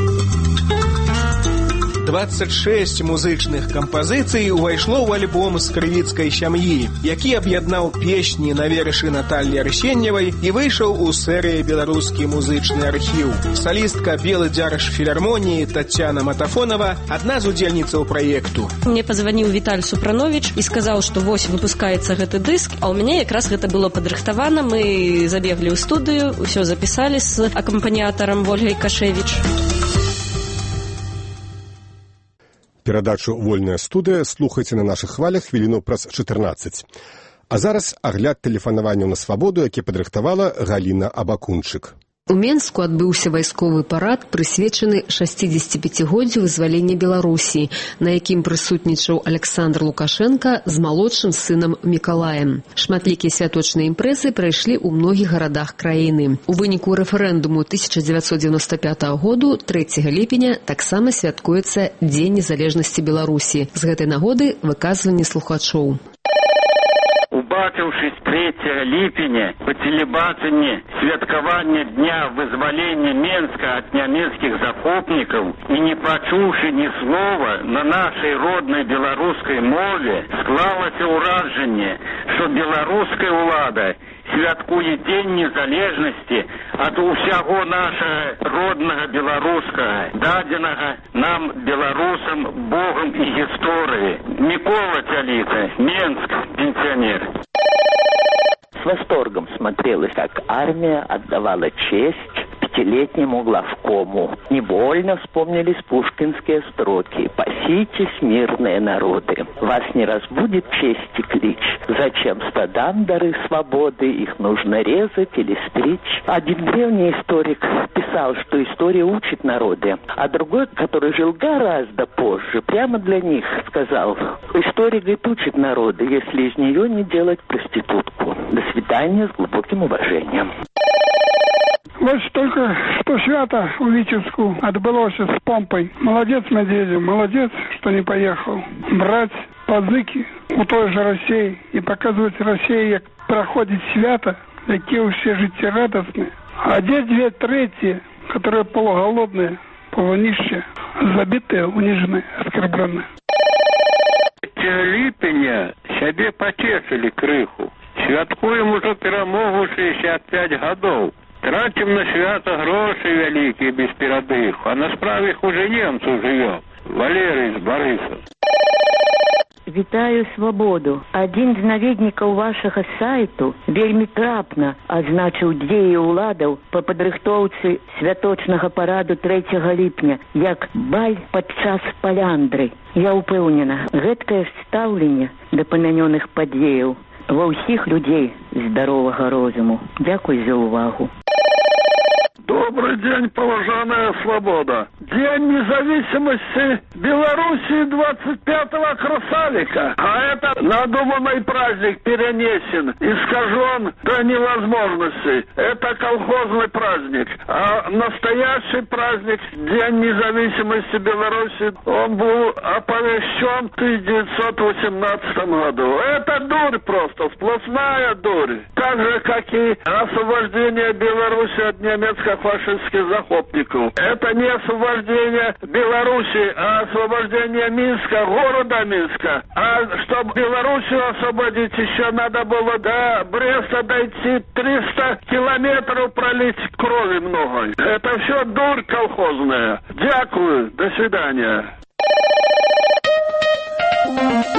двадцать шесть музычных кампазіцый увайшло ў альбом з крывіцкай сям'і, які аб'яднаў песні на вершы Натальі Арсеньевай і выйшаў у серыі «Беларускі музычны архіў». Солістка Белы дзярж філармоніі Татьяна Матафонова – адна з удзельніцаў праекту. Мне позвонил Виталь Супранович и сказал, что вось выпускается гэты дыск, а у меня якраз гэта было падрыхтавана. Мы забегли ў студыю, усё записали с акампаніятарам Вольгай Кашевіч. Перадачу «Вольная студыя» слухайце на нашых хвалях хвіліну праз чатырнаццаць. А зараз агляд тэлефанаванняў на свабоду, які падрыхтавала Галіна Абакунчык. У Менску адбыўся вайсковы парад, прысвечаны шасцідзесяціпяцігоддзю вызвалення Беларусі, на якім прысутнічаў Александр Лукашенко з малодшым сынам Мікалаем. Шматлікія святочныя імпрэзы прайшлі ў многіх гарадах краіны. У выніку рэферэндуму тысяча дзевяцьсот дзевяносто пятага году трэцяга ліпеня таксама святкуецца Дзень незалежнасці Беларусі. З гэтай нагоды выказванне слухачоў. Убачыўшы трэцяга ліпеня па тэлебачанні святкавання дня вызвалення Менска ад нямецкіх захопнікаў і не пачуўшы ні слова на нашай роднай беларускай мове, склалася ўражанне, што беларуская ўлада святкуе Дзень незалежнасці ад усяго нашага роднага беларускага, дадзенага нам, беларусам, Богам і гісторыі. Мікола Цяліца, Менск, пенсионер. С восторгом смотрелось, как армия отдавала честь пятилетнему главкому. Невольно вспомнились пушкинские строки: «Паситесь, мирные народы, вас не разбудит честь и клич. Зачем стадам дары свободы, их нужно резать или стричь». Один древний историк писал, что история учит народы, а другой, который жил гораздо позже, прямо для них сказал: история, говорит, учит народы, если из нее не делать проститутку. До свидания, с глубоким уважением. Вот только что свято у Витебску отбылось с помпой. Молодец, Медведев, молодец, что не поехал. Брать позыки у той же России и показывать России, как проходит свято, какие все житті радостные. А где две трети, которые полуголодные, полунищие, забитые, униженные, оскорбленные. Ліпеня сябе пацешылі крыху. Святкуем ужо перамогу шэсцьдзесят пять гадоў. Тратим на свято гроши вялікія без перадыху, а на справе их уже немцу живем. Валерий из Бориса. Вітаю свабоду. Адзін з наведнікаў вашага сайту вельмі трапна азначыў дзеі ўладаў па падрыхтоўцы святочнага параду трэцяга ліпня як баль падчас паляндры. Я ўпэўнена, гэткае стаўленне да памянёных падзеяў ва ўсіх людзей здаровага розуму. Дзякуй за ўвагу. Добрый день, положенная свобода. День независимости Белоруссии двадцать пятого красавика. А это надуманный праздник перенесен, искажен до невозможности. Это колхозный праздник. А настоящий праздник, День независимости Беларуси, он был оповещен в тысяча девятьсот восемнадцатом году. Это дурь просто, сплошная дурь. Так же, как и освобождение Беларуси от немецких фашистских захопников. Это не освобождение Беларуси, а освобождение Минска, города Минска. А чтобы Белоруссию освободить, еще надо было до Бреста дойти триста километров, пролить крови много. Это все дурь колхозная. Дякую, до свидания.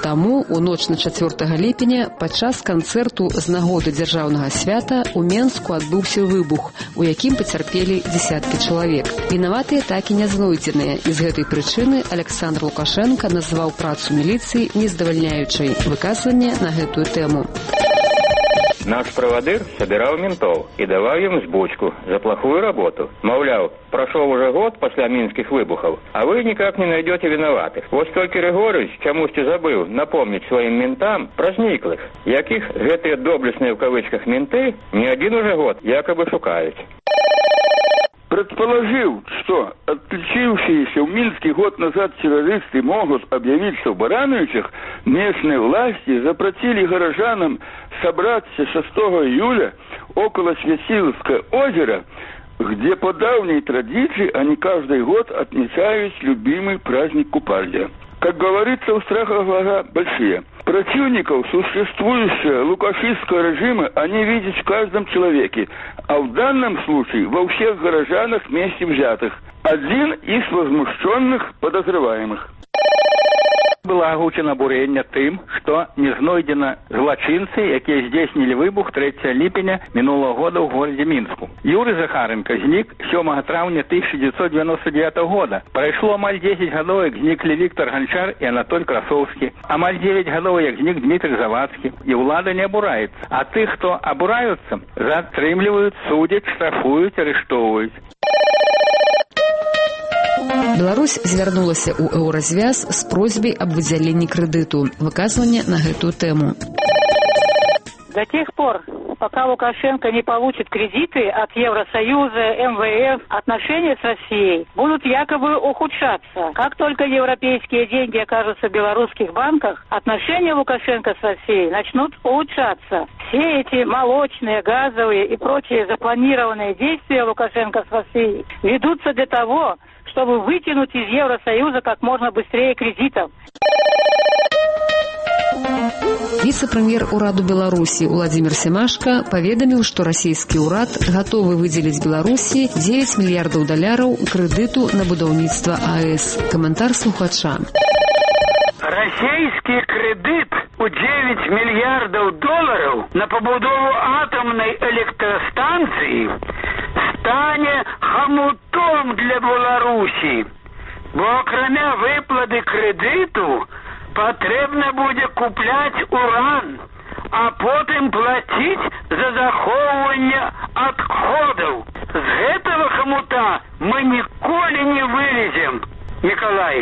таму, у ноч на чацвёртага ліпеня, падчас канцэрту з нагоды дзяржаўнага свята у Менску адбыўся выбух, у якім пацярпелі дзесяткі чалавек. Вінаватыя так і не знойдзеныя, і з гэтай прычыны Александр Лукашенко назваў працу міліцыі нездавальняючай. Выказванне на гэтую тэму. Наш правадыр собирал ментов и давал им сбучку за плохую работу. Мовляв, прошел уже год после минских выбухов, а вы никак не найдете виноватых. Вот только Григорьевич чомусь забыл напомнить своим ментам про зниклых, яких гэтые доблестные в кавычках менты не один уже год якобы шукают. Предположил, что отличившиеся в Минске год назад террористы могут объявиться в Барановичах, местные власти запретили горожанам собраться шестого июля около Святиловского озера, где по давней традиции они каждый год отмечают любимый праздник купальня. Как говорится, у страха глаза большие. Противников существующего лукашистского режима они видят в каждом человеке, а в данном случае во всех горожанах вместе взятых. Один из возмущенных подозреваемых. Было агучено бурение тым, что не знойдено злочинцы, якія здзейснілі выбух трэцяга ліпеня мінулого года ў горадзе Мінску. Юрий Захаренко знік сёмага траўня тысяча девятьсот девяносто девятого года. Прайшло амаль десять гадоў, як зніклі Віктор Ганчар і Анатоль Красовскі. Амаль девять гадоў, як знік Дмитрий Завадскі. І ўлада не абураецца. А тых, хто абураюцца, затрымліваюць, судзяць, штрафуюць, арыштоўваюць. Беларусь звярнулася ў еўразвяз з просьбай аб выдзяленні крэдыту. Выказванне на гэтую тэму. До тех пор, пока Лукашенко не получит кредиты от Евросоюза, эм вэ эф, отношения с Россией будут якобы ухудшаться. Как только европейские деньги окажутся в белорусских банках, отношения Лукашенко с Россией начнут улучшаться. Все эти молочные, газовые и прочие запланированные действия Лукашенко с Россией ведутся для того, чтобы вытянуть из Евросоюза как можно быстрее кредитов. Віцэ-прэм'ер ураду Беларусі Уладзімір Семашка паведаміў, што расійскі ўрад гатовы выдзеліць Беларусі девять мільярдаў даляраў крэдыту на будаўніцтва АЭС. Каментар слухача. Российский кредит у девять миллиардов долларов на побудову атомной электростанции стане хомутом для Беларуси. Бо окромя выплаты кредиту потребно будет куплять уран, а потом платить за заховывание отходов. С этого хомута мы николи не вылезем, Николай.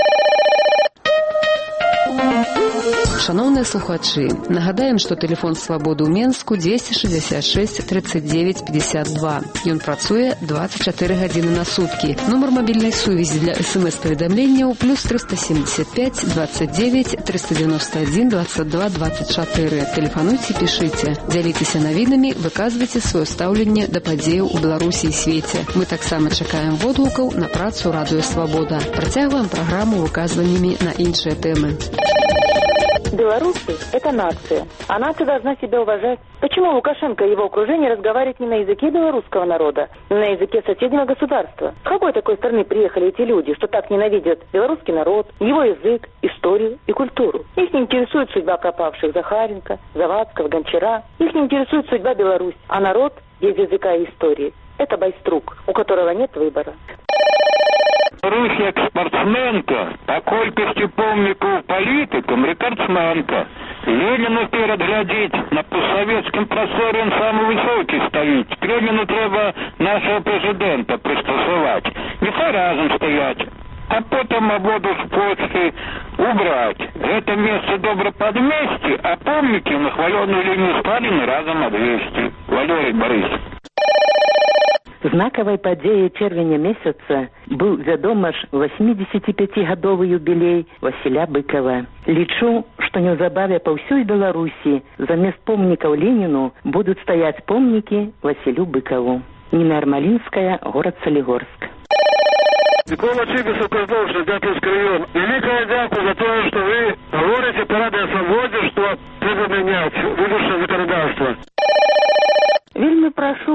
Шановныя слухачы, нагадаем, што тэлефон свабоды ў Менску двести шестьдесят шесть тридцать девять пятьдесят два. Ён працуе двадцать четыре гадзіны на суткі. Нумар мабільнай сувязі для смс-паведамленняў плюс триста семьдесят пять двадцать девять триста девяносто один двадцать два двадцать четыре. Тэлефануйце, пішыце, дзяліцеся навінамі, выказвайце сваё стаўленне да падзеяў у Беларусі і свеце. Мы таксама чакаем водгукаў на працу Радыё Свабода. Працягваем праграму выказваннямі на іншыя тэмы. Белорусы – это нация, а нация должна себя уважать. Почему Лукашенко и его окружение разговаривают не на языке белорусского народа, но на языке соседнего государства? С какой такой страны приехали эти люди, что так ненавидят белорусский народ, его язык, историю и культуру? Их не интересует судьба пропавших Захаренко, Завадского, Гончара. Их не интересует судьба Беларусь, а народ без языка и истории – это байструк, у которого нет выбора. Русь як спортсменка, по колькости помников политикам рекордсменка. Ленину перед глядеть, на постсоветском просторе он самый высокий стоит. К Ленину треба нашего президента пристосовать. Не все разом стоять, а потом ободу с почты убрать. Это место добро подмести, а помники на хваленную линию Сталина разом обвести. Валерий Борисович. Знакавай падзеяй чэрвеня месяца быў, вядома ж, восьмидесятипятигадовы юбілей Васіля Быкова. Лічу, што неўзабаве па ўсёй Беларусі замест помнікаў Леніну будуць стаяць помнікі Васілю Быкову. Нина Армалинская, город Солигорск. Микола Чигасов, Козловщина, Дятловский район. Великое дякую за то, что вы говорите по Радио Свободе, что треба менять выборчее законодательство. Вельмі прашу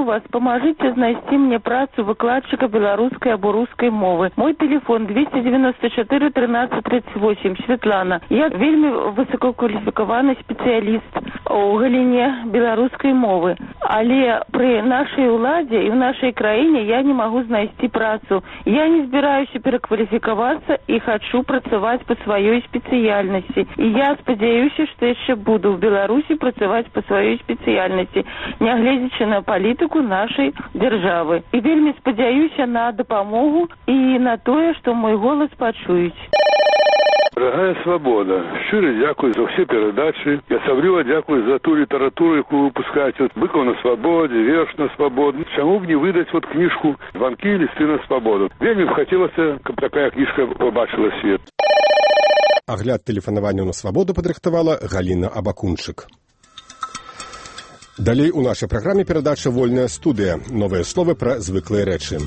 вас, поможите знайсці мне працу выкладчика беларускай або рускай мовы. Мой телефон двести девяносто четыре тринадцать тридцать восемь. Светлана. Я вельмі высококваліфікаваны спецыяліст у галіне беларускай мовы. Але пры нашай уладзе і в нашай краіне я не магу знайсці працу. Я не збіраюся перакваліфікавацца і хачу працаваць па сваёй спецыяльнасці. І я спадзяюся, што яшчэ буду в Беларусі працаваць па сваёй спецыяльнасці, нягледзячы на палітыку нашай дзяржавы. І вельмі спадзяюся на дапамогу і на тое, што мой голас пачуюць. Дорогая Свобода, щиро дякую за все передачи. Я особливо дякую за ту литературу, яку ви випускаєте. «Быков на свободе», «Верш на свободу». Чому б не видати от книжку «Звонки и листы на свободу». Вельми б хотілося, каб така книжка побачила світ. Агляд тэлефанаванняў на свабоду падрыхтавала Галіна Абакунчык. Далей у нашай праграме перадача «Вольная студыя». Новыя словы пра звыклыя рэчы.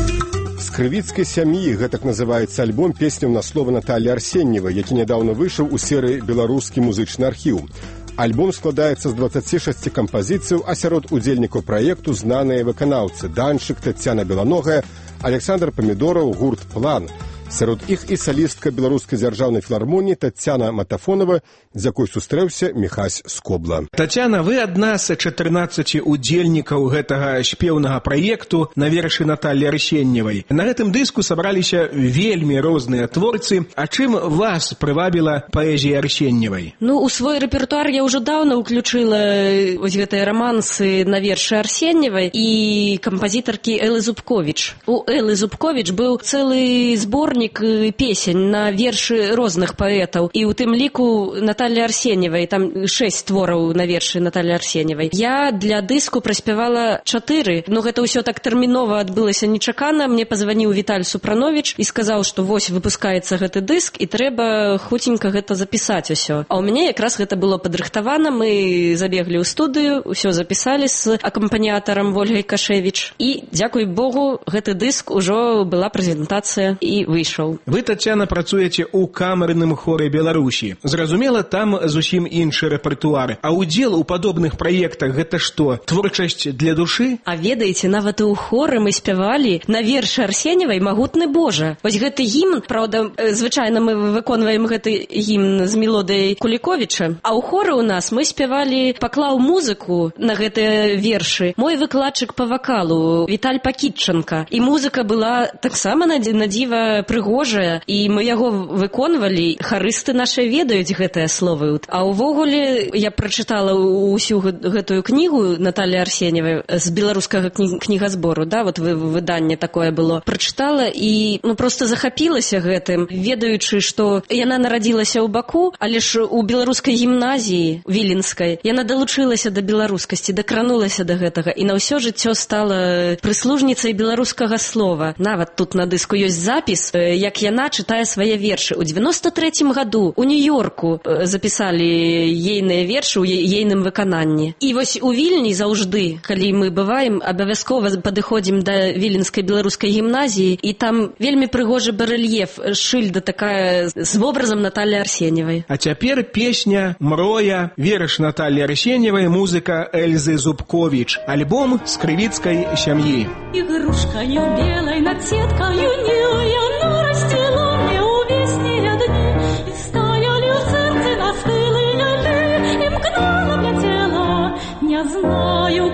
З крывіцкай сям'і, гэтак называецца альбом песняў на словы Наталлі Арсеньевай, які нядаўна выйшаў у серыі «Беларускі музычны архіў». Альбом складаецца з дваццаці шасці кампазіцыяў, а сярод удзельнікаў праекту знаныя выканаўцы Данчык, Таццяна Беланогая, Александр Памідораў, гурт «План». Сярод іх і салістка беларускай дзяржаўнай філармоніі Таццяна Матафонова, з якой сустрэўся Міхась Скобла. Таццяна, вы адна з чатырнаццаці удзельнікаў гэтага спеўнага праекту на вершы Наталлі Арсеньевай. На гэтым дыску сабраліся вельмі розныя творцы. А чым вас прывабіла паэзія Арсеньевай? Ну, у свой рэпертуар я ўжо даўно ўключыла вось гэтыя рамансы на вершы Арсеньевай і кампазітаркі Эллы Зубковіч. У Эллы Зубковіч быў цэлы зборнік песень на вершы розных паэтаў, і ў тым ліку Наталлі Арсеньевай, там шэсць твораў на вершы Наталлі Арсеньевай. Я для дыску праспявала чатыры, но гэта ўсё так тэрмінова адбылася нечакана. Мне пазваніў Віталь Супранович і сказаў, што вось выпускаецца гэты дыск і трэба хуценька гэта запісаць усё. А ў мяне якраз гэта было падрыхтавана, мы забеглі ў студыю, усё запісалі з акампаніятарам Вольгай Кашевіч, і, дзякуй Богу, гэты дыск ужо была прэзентацыя і выйшаў. Вы, Таццяна, працуеце ў камерным хоры Беларусі. Зразумела, там зусім іншы рэпертуар. А удзел у падобных праектах гэта што? Творчасць для душы? А ведаеце, нават і ў хоры мы спявалі на вершы Арсеньевай «Магутны Божа». Вось гэты гімн, праўда, звычайна мы выконваем гэты гімн з мелодыяй Куліковіча, а ў хоры ў нас мы спявалі, паклаў музыку на гэтыя вершы мой выкладчык па вакалу Віталь Пакітчанка. І музыка была таксама на дзіва прыгожая, і мы яго выконвалі. Харысты нашы ведаюць гэтыя словы. А ўвогуле я прачытала ўсю гэтую кнігу Наталлі Арсеньевай з беларускага кнігазбору, да, вот выданне такое было. Прачытала і ну проста захапілася гэтым, ведаючы, што яна нарадзілася ў Баку, але ж у беларускай гімназіі віленскай яна далучылася да беларускасці, дакранулася да гэтага і на ўсё жыццё стала прыслужніцай беларускага слова. Нават тут на дыску ёсць запіс, як яна чытае свае вершы. У девяносто третьем году у Нью-Йорку запісалі ейныя вершы ў ейным выкананні. І вось у Вільні заўжды, калі мы бываем, абавязкова падыходзім да віленскай беларускай гімназіі, і там вельмі прыгожы барэльеф, шыльда такая з вобразам Наталлі Арсеньевай. А цяпер песня «Мроя», верш Наталлі Арсеньевай, музыка Эльзы Зубковіч. Альбом з крывіцкай сям'і. Игрушкою белой над сеткою милая нарастила мне увесни дни, и стояли в сердце настылые ли, и мгновенно влетела, не знаю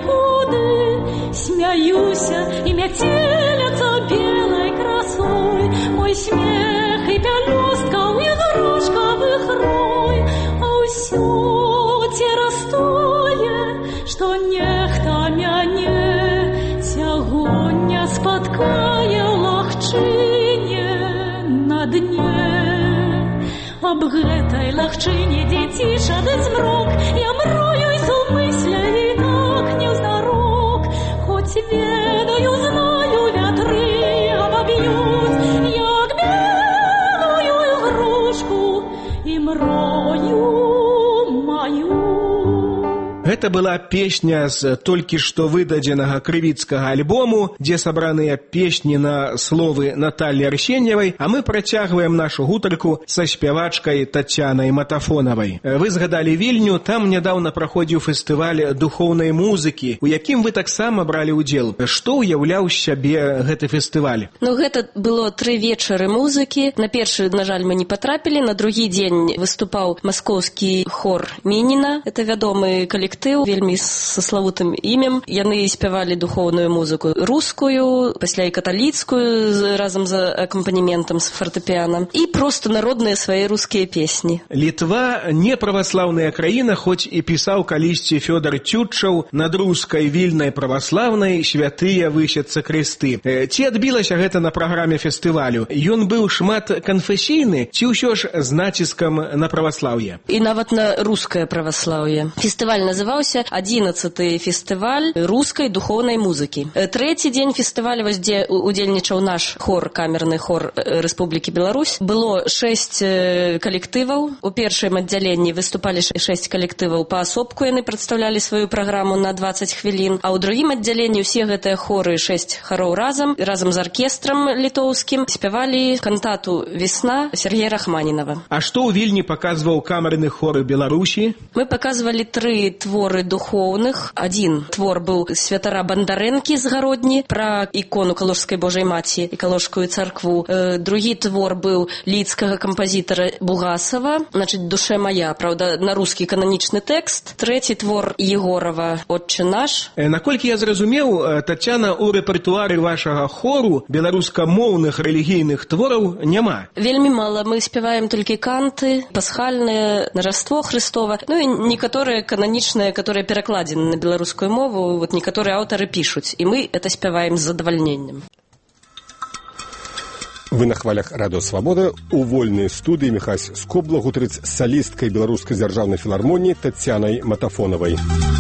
куда, смеюся и метелятся белой красой, мой смех и пелюстка игрушковых рой, а усё те растое, что нехта мяне сягоння спаткае лагчыне на дне. Аб гэтай лагчыне дзеціша ды змрок, я мрою і сумысля і так неўзнарок, хоць ведаю, знаю, вятры абаб'юць, як белую ігрушку і мрою маю. Гэта была песня з толькі што выдадзенага крывіцкага альбому, дзе сабраныя песні на словы Натальі Арсеньевай, а мы працягваем нашу гутарку са спявачкай Тацянай Матафонавай. Вы згадалі Вільню, там нядаўна праходзіў фестываль духоўнай музыкі, у якім вы таксама бралі ўдзел. Што ўяўляў сябе гэты фестываль? Ну, гэта было тры вечары музыкі. На першы, на жаль, мы не патрапілі, на другі дзень выступаў маскоўскі хор Мініна. Это вядомы калектыў, вельмі са славутым імем. Яны спявалі духоўную музыку рускую, пасля і каталіцкую разам з акампанементам з фартэпіана. І проста народныя свае рускія песні. Літва не праваслаўная краіна, хоць і пісаў калісьці Фёдор Тютчаў над рускай вільнай праваслаўнай святыя высяцца кресты. Ці адбілася гэта на праграме фестывалю? Ён быў шмат канфесійны, ці ўсё ж з націскам на праваслаўе? І нават на рускае праваслаўе. Фестываль называўся адзінаццаты фестываль рускай духоўнай музыкі. Трэці дзень фестываля, вось дзе удзельнічаў наш хор, камерны хор Рэспублікі Беларусь, было шэсць калектываў. У першым аддзяленні выступалі шэсць калектываў паасобку, яны прадстаўлялі сваю праграму на дваццаць хвілін, а ў другім аддзяленні ўсе гэтыя хоры, шэсць хароў разам, разам з аркестрам літоўскім, спявалі кантату «Весна» Сергея Рахманінова. А што ў Вільні паказваў камерны хор Беларусі? Мы паказвалі тры творы духоўных. Адзін твор быў Святара Бандарэнкі з Гародні пра ікону Калужскай Божай Маці і Калужскую царкву. Другі твор быў лідскага кампазітара Бугасава, значыць, «Душе моя», правда, на рускі кананічны тэкст. Трэці твор Егорова «Отче наш». Наколькі я зразумеў, Тацяна, у рэпертуары вашага хору беларускамоўных рэлігійных твораў няма. Вельмі мала. Мы спяваем толькі канты, пасхальнае, на Раство Хрыстова, ну і некаторыя кананічныя, которые перакладзены на беларускую мову, вот некаторыя аўтары пішуць, і мы это спяваем з задавальненнем. Вы на хвалях Радио Свобода. У вольнай студыі Міхась Скобла гутарыць з салісткай беларускай дзяржаўнай філармоніі Тацянай Матафонавай.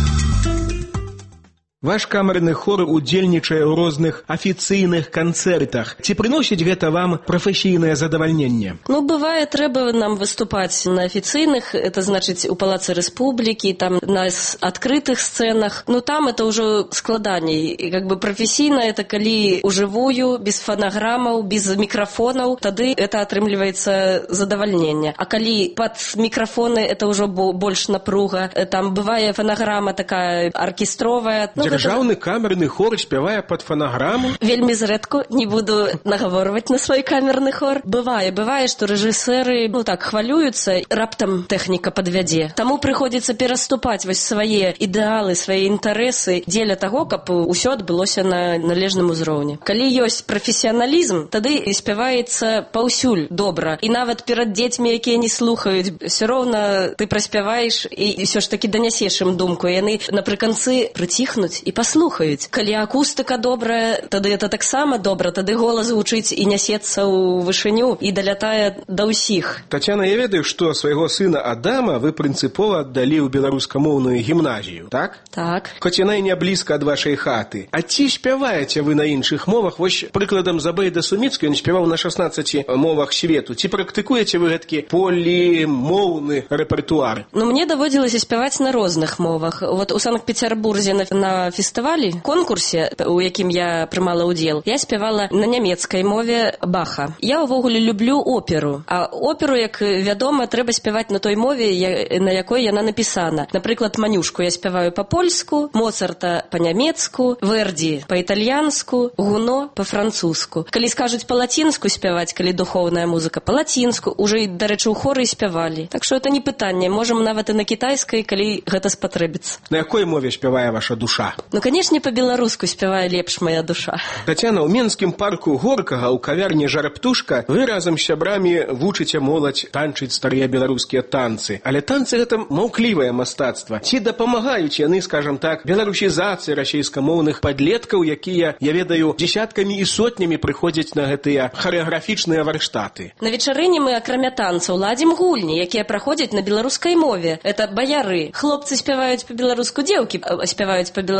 Ваш камерны хор удзельнічае ў розных афіцыйных канцэртах. Ці прыносіць гэта вам прафесійнае задавальненне? Ну, бывае, трэба нам выступаць на афіцыйных, это значыць у Палацы Рэспублікі, там на адкрытых сцэнах. Ну, там это ўжо складаней. І как бы прафесійна это калі ужывую, без фанаграмаў, без мікрафонаў, тады это атрымліваецца задавальненне. А калі пад мікрафоны, это ўжо больш напруга. Там бывае фанаграма такая аркестровая. Ну, дзяржаўны камерны хор спявае пад фанаграму? Вельмі зрэдку, не буду нагаворваць на свой камерны хор. Бывае, бывае, што рэжысэры, ну так, хвалююцца, раптам тэхніка падвядзе. Таму прыходзіцца пераступаць вось свае ідэалы, свае інтарэсы дзеля таго, каб усё адбылося на належным узроўні. Калі ёсць прафесіяналізм, тады спяваецца паўсюль добра. І нават перад дзецьмі, якія не слухаюць, все роўна ты праспяваеш і ўсё ж такі данясеш ім думку. Яны напрыканцы прыціхнуць і паслухаюць. Калі акустыка добрая, тады это таксама добра, тады голас гучыць і нясецца ў вышыню і далятае да ўсіх. Тацяна, я ведаю, што свайго сына Адама вы прынцыпова аддалі ў беларускамоўную гімназію, так? Так. Хоць яна і не блізка ад вашай хаты. А ці спяваеце вы на іншых мовах? Вось прыкладам Забейда Суміцкі, ён спяваў на шаснаццаці мовах свету. Ці практыкуеце вы гэткі полімоўны рэпертуар? Ну, мне даводзілася спяваць на розных мовах. Вот у Санкт-Петербурзе на, на фестывалі, конкурсе, у якім я прымала ўдзел, я спявала на нямецкай мове Баха. Я ўвогуле люблю оперу. А оперу, як вядома, трэба спяваць на той мове, на якой яна напісана. Напрыклад, Манюшку я спяваю па-польску, Моцарта па-нямецку, Верді па-італьянску, Гуно па-французску. Калі скажуць па-лацінску спяваць, калі духоўная музыка, па-лацінску, уже, дарэчы, у хоры спявалі. Так што это не пытанне. Можам нават і на кітайскай, калі гэта спатрэбіцца. На якой мове спявае ваша душа? Ну, канешне, па-беларуску спявае лепш мая душа. Тацяна, у Менскім парку Горкага ў кавярні «Жараптушка» вы разам з сябрамі вучыце моладзь танчыць старыя беларускія танцы. Але танцы — гэта маўклівае мастацтва. Ці дапамагаюць яны, скажам так, беларусізацыі расейскамоўных падлеткаў, якія, я ведаю, дзесяткамі і сотнямі прыходзяць на гэтыя харэаграфічныя варштаты? На вечарыне мы, акрамя танцаў, ладзім гульні, якія праходзяць на беларускай мове. Это баяры. Хлопцы спяваюць па-беларуску, дзеўкі спяваюць па-беларуску.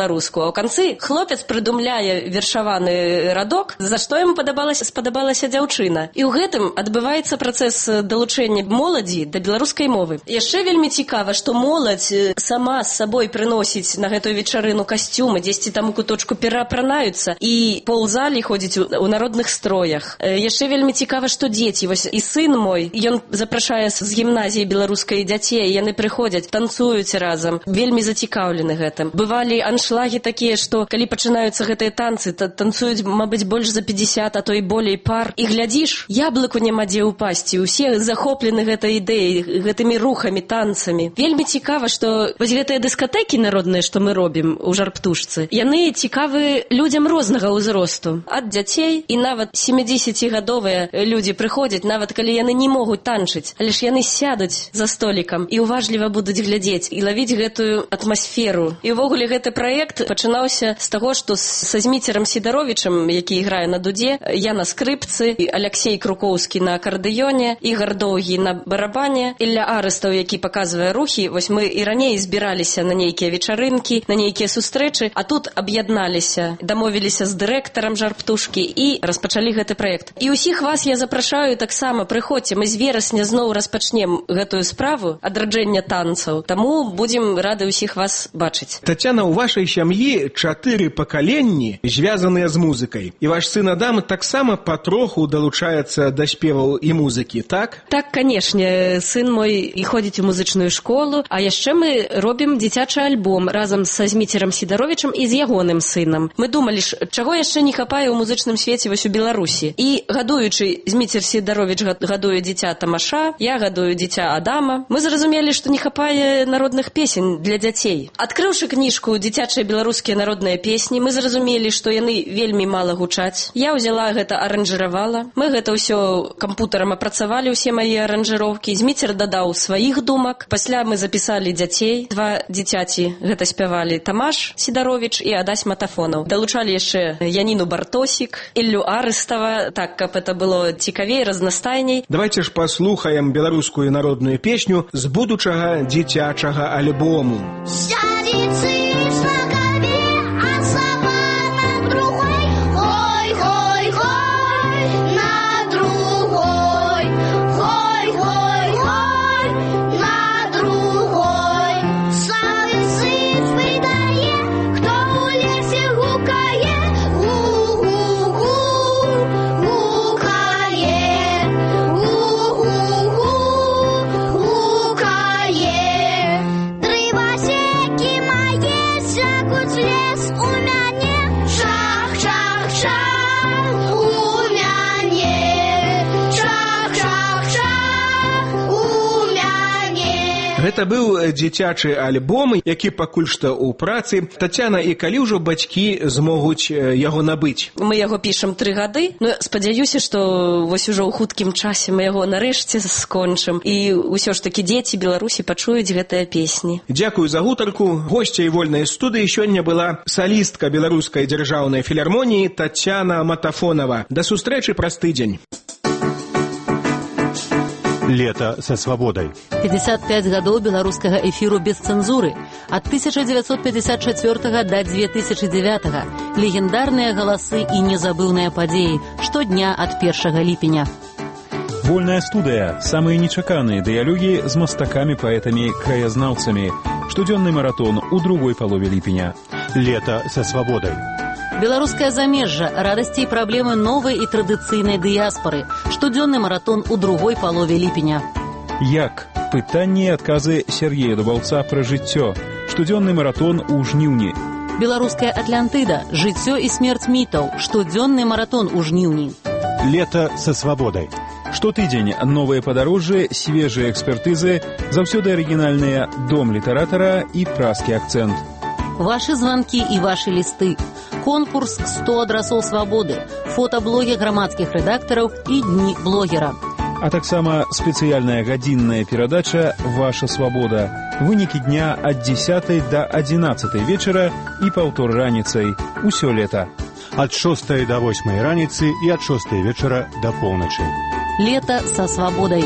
па-беларуску, а ў канцы хлопец прыдумляе вершаваны радок, за што яму падабалася, спадабалася дзяўчына. І ў гэтым адбываецца працэс далучэння моладзі да беларускай мовы. Яшчэ вельмі цікава, што моладзь сама з сабой прыносіць на гэтую вечарыну касцюмы, дзесьці там у куточку пераапранаюцца, і паўзалі ходзіць у, у народных строях. Яшчэ вельмі цікава, што дзеці, вось і сын мой, ён запрашае з гімназіі беларускай дзяцей, яны прыходзяць, танцуюць разам, вельмі зацікаўлены гэтым. Бывалі аншлагі такія, што калі пачынаюцца гэтыя танцы, то танцуюць, мабыць, больш за пятьдесят, а то і болей пар. І глядзіш, яблыку няма дзе ўпасці, усе захоплены гэтай ідэяй, гэтымі рухамі, танцамі. Вельмі цікава, што вось гэтыя дыскатэкі народныя, што мы робім у Жар-Птушцы, яны цікавы людзям рознага ўзросту, ад дзяцей, і нават сямідзесяцігадовыя людзі прыходзяць, нават калі яны не могуць танчыць, але ж яны сядуць за столікам і уважліва будуць глядзець і лавіць гэтую атмасферу. І ўвогуле гэты праект пачынаўся з таго, што са Зміцерам Сідаровічам, які іграе на дудзе, я на скрыпцы, Аляксей Крукоўскі на акардэёне, Ігар Доўгі на барабане, Ілля Арыстаў, які паказвае рухі. Вось мы і раней збіраліся на нейкія вечарынкі, на нейкія сустрэчы, а тут аб'ядналіся, дамовіліся з дырэктарам Жар-Птушкі і распачалі гэты праект. І ўсіх вас я запрашаю таксама, прыходзьце, мы з верасня зноў распачнем гэтую справу адраджэння танцаў, таму будзем рады ўсіх вас бачыць. Тацяна, у вашай сям'і чатыры пакаленні звязаныя з музыкай, і ваш сын Адам таксама патроху далучаецца да спеваў і музыкі, так? Так, канешне, сын мой і ходзіць у музычную школу, а яшчэ мы робім дзіцячы альбом разам са Зміцерам Сідаровічам і з ягоным сынам. Мы думалі ж, чаго яшчэ не хапае ў музычным свеце вось у Беларусі. І гадуючы, Зміцер Сідаровіч гадуе дзіця Тамаша, я гадую дзіця Адама, мы зразумелі, што не хапае народных песень для дзяцей. Адкрыўшы кніжку «Дзіцячыя беларускія народныя песні», мы зразумелі, што яны вельмі мала гучаць. Я ўзяла гэта, аранжыравала. Мы гэта ўсё кампутарам апрацавалі, ўсе мае аранжыроўкі. Зміцер дадаў сваіх думак. Пасля мы запісалі дзяцей. Два дзіцяці гэта спявалі: Тамаш Сідаровіч і Адась Матафонаў. Далучалі яшчэ Яніну Бартосік, Іллю Арыстава, так, каб это было цікавей, разнастайней. Давайте ж паслухаем беларускую народную песню з будучага дзіцячага альбому. Сядзіцы на галаве, а сабака на другой. Хой, хой, хой, на другой. Хой, хой, хой, на другой. Савицы выдае, хто у лесе гукае. Гу-гу-гу, гукае. Гу-гу-гу, гукае. Дрывасекі мае, сякуць лес у мяне. Шах, шах, шах, у мяне. Шах, шах, шах, у мяне. Гэта быў дзіцячы альбом, які пакуль што ў працы. Тацяна, і калі ўжо бацькі змогуць яго набыць? Мы яго пішам тры гады, но спадзяюся, што вось ужо ў хуткім часе мы яго нарэшце скончым, і ўсё ж такі дзеці Беларусі пачуюць гэтыя песні. Дзякую за гутарку. Госцяй вольнай студыі сёння была салістка беларускай дзяржаўнай філармоніі Тацяна Матафонова. Да сустрэчы праз тыдзень. Лето со свободой. пятьдесят пять гадоў беларускага эфіру без цэнзуры. Ад тысяча девятьсот пятьдесят четвёртага да две тысячи девятага. Легендарныя галасы і незабыўныя падзеі. Штодня ад першага ліпеня. Вольная студыя. Самыя нечаканыя дыялогі з мастакамі, паэтамі, краязнаўцамі. Штодзённы маратон у другой палове ліпеня. Лето со свободой. Беларускае замежжа, радасці і праблемы новай і традыцыйнай дыяспары. Штодзённы маратон у другой палове ліпеня. Як? Пытанні і адказы Сергея Дубаўца пра жыццё. Штодзённы маратон у жніўні. Беларуская Атлантыда. Жыццё і смерць мітаў. Штодзённы маратон у жніўні. Лето со свободой. Штотыдзень новыя падарожжы, свежыя экспертызы, заўсёды арыгінальныя дом літаратара і празкі акцэнт. Вашы званкі і вашы лісты. Конкурс сто адрасоў свабоды, фотаблогі грамадскіх рэдактараў і дні блогера. А таксама спецыяльная гадзінная перадача «Ваша свабода». Вынікі дня ад дзесятай да адзінаццатай вечара і паўтор раніцай. Усё лета. Ад шостай да восьмай раніцы і ад шостай вечара да поўначы. Лето са свабодай.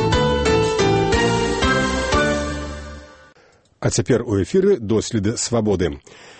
А цяпер у эфіры доследы свабоды.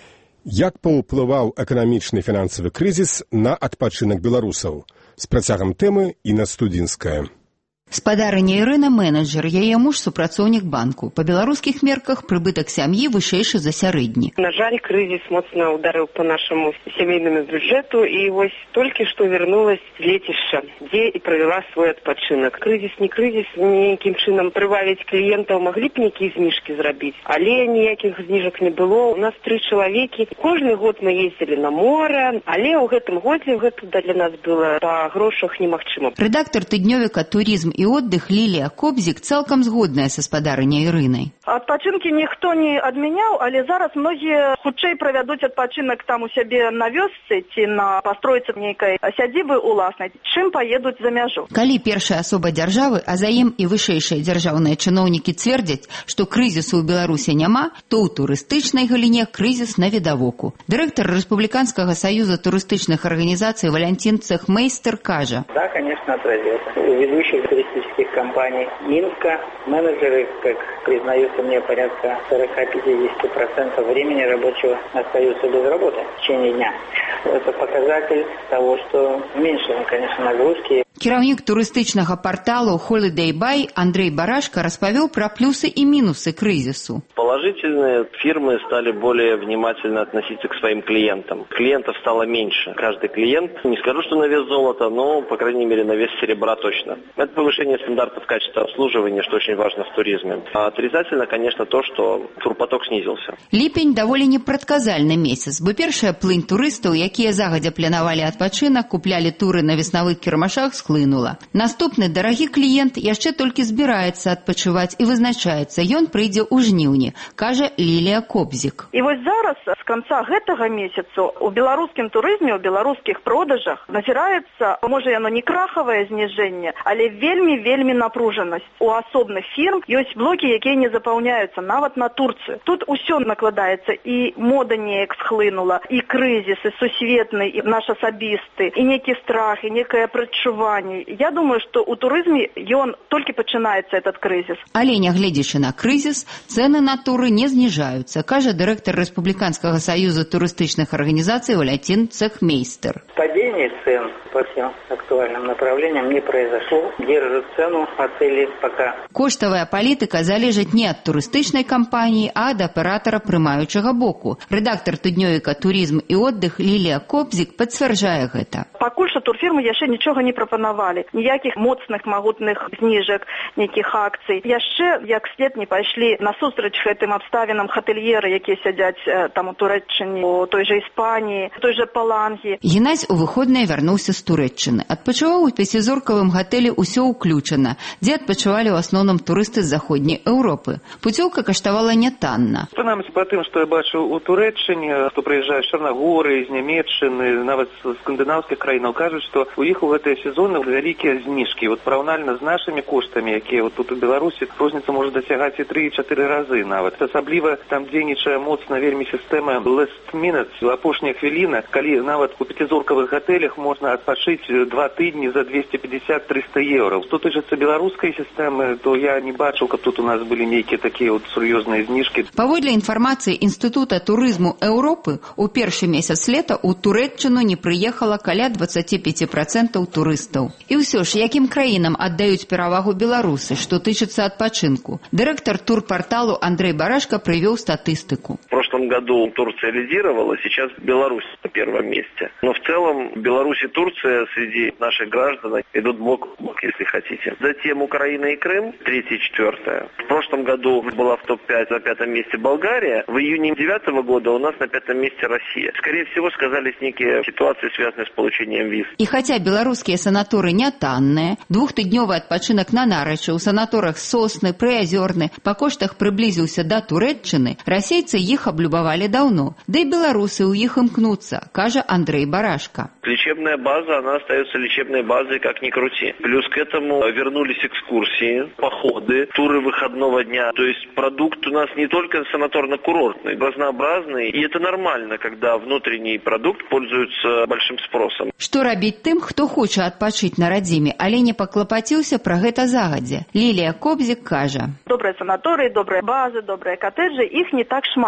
Як паўплываў эканамічны фінансавы крызіс на адпачынак беларусаў? З працягам тэмы Інна Студзінская. Спадарыня Ірына менеджер, яе муж супрацоўнік банку. Па беларускіх мерках прыбытак сям'і вышэйшы за сярэдні. На жаль, крызіс моцна ударыў по нашаму сямейнаму бюджэту, і вось толькі што вярнулась з лецішча, дзе і правяла свой адпачынак. Крызіс не крызіс, ніякім чынам прывабіць кліентаў маглі б нейкія зніжкі зрабіць, але ніякіх зніжак не было. У нас тры чалавекі. Кожны год мы ездзілі на мора, але ў гэтым годзе гэта для нас было па грошах немагчыма. Рэдактар тыднёвіка «Туризм і отдых» Лілія Кобзік цалкам згодная са спадарыняй Ірынай. Адпачынкі ніхто не адмяняў, але зараз многія хутчэй правядуць адпачынак там у сябе на вёсцы ці на пастройцы нейкай сядзібы уласнай, чым паедуць за мяжу. Калі першая асоба дзяржавы, а за ім і вышэйшыя дзяржаўныя чыноўнікі цвердзяць, што крызісу ў Беларусі няма, то ў турыстычнай галіне крызіс навідавоку. Дырэктар Рэспубліканскага саюза турыстычных арганізацый Валентин Цехмейстер кажа: Да, конечно, отразится. У ведущих туристических компаний Минска менеджеры, как признаются мне, порядка сорок-пятьдесят процентов времени рабочего остаются без работы в течение дня. Это показатель того, что меньше, конечно, нагрузки. Кіраўнік турыстычнага парталу Holiday Buy Андрей Барашка распавёў пра плюсы и минусы кризису. Положительные, фирмы стали более внимательно относиться к своим клиентам. Клиентов стало меньше. Каждый клиент, не скажу, что на вес золота, но, по крайней мере, на вес серебра точно. Это повышение стандартов качества обслуживания, что очень важно в туризме. А отрицательно, конечно, то, что турпоток снизился. Ліпень даволі непрадказальны месяц, бо першая плынь турыстаў, якія загадзя планавалі адпачынак, куплялі туры на веснавых кірмашах, схлынула. Наступны дарагі кліент яшчэ толькі збіраецца адпачываць і вызначаецца, ён прыйдзе ў жніўні, кажа Лілія Кобзік. І вось зараз, з канца гэтага месяцу, у беларускім турызме, у беларускіх продажах назіраецца, можа яно не крахавае зніжэнне, але вельмі-вельмі напружанасць. У асобных фірм ёсць блокі, якія не запаўняюцца, нават на Турцыю. Тут усё накладаецца, і мода неяк схлынула, і крызіс, і сусветны, і наш асабісты, і нейкі страх, і некае прадчуванне. Я думаю, што у турызме ён толькі пачынаецца, этот крызіс. Але нягледзячы на крызіс, цэны на туры не зніжаюцца, кажа дырэктар Рэспубліканскага саюза турыстычных арганізацый Валентин Цехмейстер. Падение цен по всем актуальным направлениям не произошло. Держат цену отели пока. Коштавая палітыка залежыць не ад турыстычнай кампаніі, а ад аператара прымаючага боку. Рэдактар тыднёвіка «Туризм і отдых» Лілія Кобзік пацвярджае гэта. Пакуль што турфірмы яшчэ нічога не прапанавалі. Ніякіх моцных магутных зніжак, нейкіх акцый. Яшчэ як след не пайшлі насустрач гэтым абставінам хатэльеры, якія сядзяць там у Турэччыне, у той жа Іспаніі, у той жа Палангі. Геннадзь у выходныя вярнуўся з Турэччыны. Адпачываў у пяцізоркавым гатэлі «Усё ўключана», дзе адпачывалі ў асноўным турысты з заходняй Еўропы. Пуцёўка каштавала нятанна. Прынамсі па тым, што я бачу у Турэччыне, хто прыязджае з Чарнагорыі, з Нямецчыны, нават з скандынаўскіх краінаў, кажуць, што у іх у гэтыя сезоны вялікія зніжкі. Вот параўнальна з нашымі коштамі, якія вот тут у Беларусі, розніца можа дасягаць і тры-чатыры разы нават. Асабліва там дзейнічае моцна вельмі сістэма last minute, апошняя хвіліна, калі нават у пяцізоркавых гатэлях можна адпачыць два тыдні за двести пятьдесят - триста еўра. Што тычыцца беларускай сістэмы, то я не бачыў, каб тут у нас былі нейкія такія вот сур'ёзныя зніжкі. Паводле інфармацыі Інстытута турызму Еўропы, у першы месяц лета ў Турэччыну не прыехала каля двадцать пять процентов турыстаў. І ўсё ж, якім краінам аддаюць перавагу беларусы, што тычыцца адпачынку? Дырэктар турпарталу Андрей Барашка привёў статистику. В прошлом году Турция лидировала, сейчас Беларусь на первом месте. Но в целом Беларусь и Турция среди наших граждан идут бок в бок, если хотите. Затем Украина и Крым, третье, четвертое. В прошлом году была в топ пять, на пятом месте Болгария. В июне девятого года у нас на пятом месте Россия. Скорее всего, сказались некие ситуации, связанные с получением виз. И хотя белорусские санаторы не танные, двухтыднёвый отпочинок на Нарочи у санаторах Сосны, Приозерны по коштах приблизился до Турэччыны, расейцы их облюбовали давно, да и белорусы у их имкнутся, кажа Андрей Барашка. Лечебная база, она остается лечебной базой, как ни крути. Плюс к этому вернулись экскурсии, походы, туры выходного дня. То есть продукт у нас не только санаторно-курортный, разнообразный, и это нормально, когда внутренний продукт пользуется большим спросом. Что рабіць тым, хто хоча адпачыць на радзіме, але не паклапаціўся пра гэта загадзя? Лілія Кобзік кажа. Добрыя санаторыі, добрыя базы, добрыя катэджы, іх не так шмат. Усё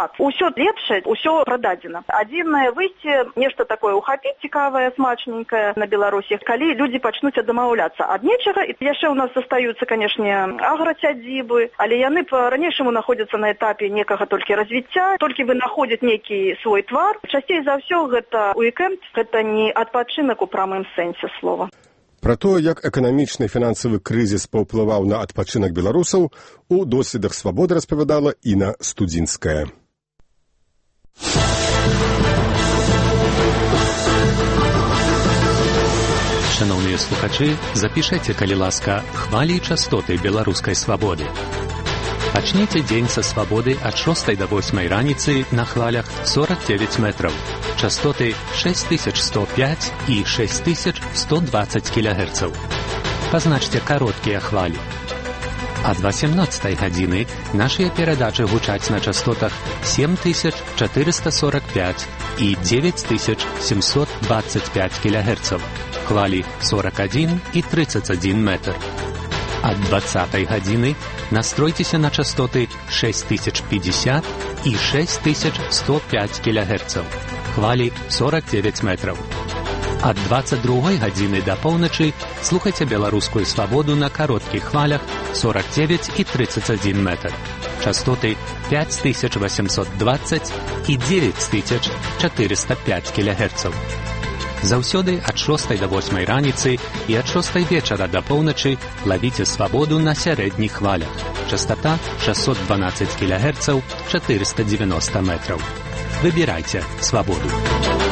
ўсё лепшае, ўсё прададзена. Адзінае выйсце, нешта такое ухапіць цікавае, смачненькае на Беларусі, калі людзі пачнуць адмаўляцца ад нечага. І яшчэ ў нас застаюцца, канешне, аграцядзібы, але яны па-ранейшаму находзяцца на этапе некага толькі развіцця, толькі вынаходзяць нейкі свой твар. Часцей за ўсё гэта уікенд, гэта не адпачынак у прамым сэнсе слова. Пра то, як эканамічны фінансавы крызіс паўплываў на адпачынак беларусаў, у доследах свабоды распавядала Інна Студзінская. Шановні слухачі, запішайце, калі ласка, хвалі і частоты беларускай свабоды. Пачніце дзень са свабоды ад шостай да восьмай раніцы на хвалях сорок девять метраў. Частоты шесть тысяч сто пять і шесть тысяч сто двадцать кілогерцаў. Пазначце кароткія хвалі. Ад восемнадцатай гадзіны нашыя перадачы гучаць на частотах семь тысяч четыреста сорок пять і девять тысяч семьсот двадцать пять кілогерцаў. Хвалі сорок один і тридцать один метр. Ад двадцатай гадзіны настройцеся на частоты шесть тысяч пятьдесят і шесть тысяч сто пять кілогерцаў. Хвалі сорок девять метраў. Ад двадцать другой гадзіны да поўначы слухайце беларускую свабоду на кароткіх хвалях сорок девять і тридцать один метр. Частоты пять тысяч восемьсот двадцать і девять тысяч четыреста пять кілогерцаў. Заўсёды ад шостай да восьмай раніцы і ад шостай вечара да поўначы лавіце свабоду на сярэдніх хвалях. Частота шестьсот двенадцать кілогерцаў, четыреста девяносто метраў. Выбірайце свабоду.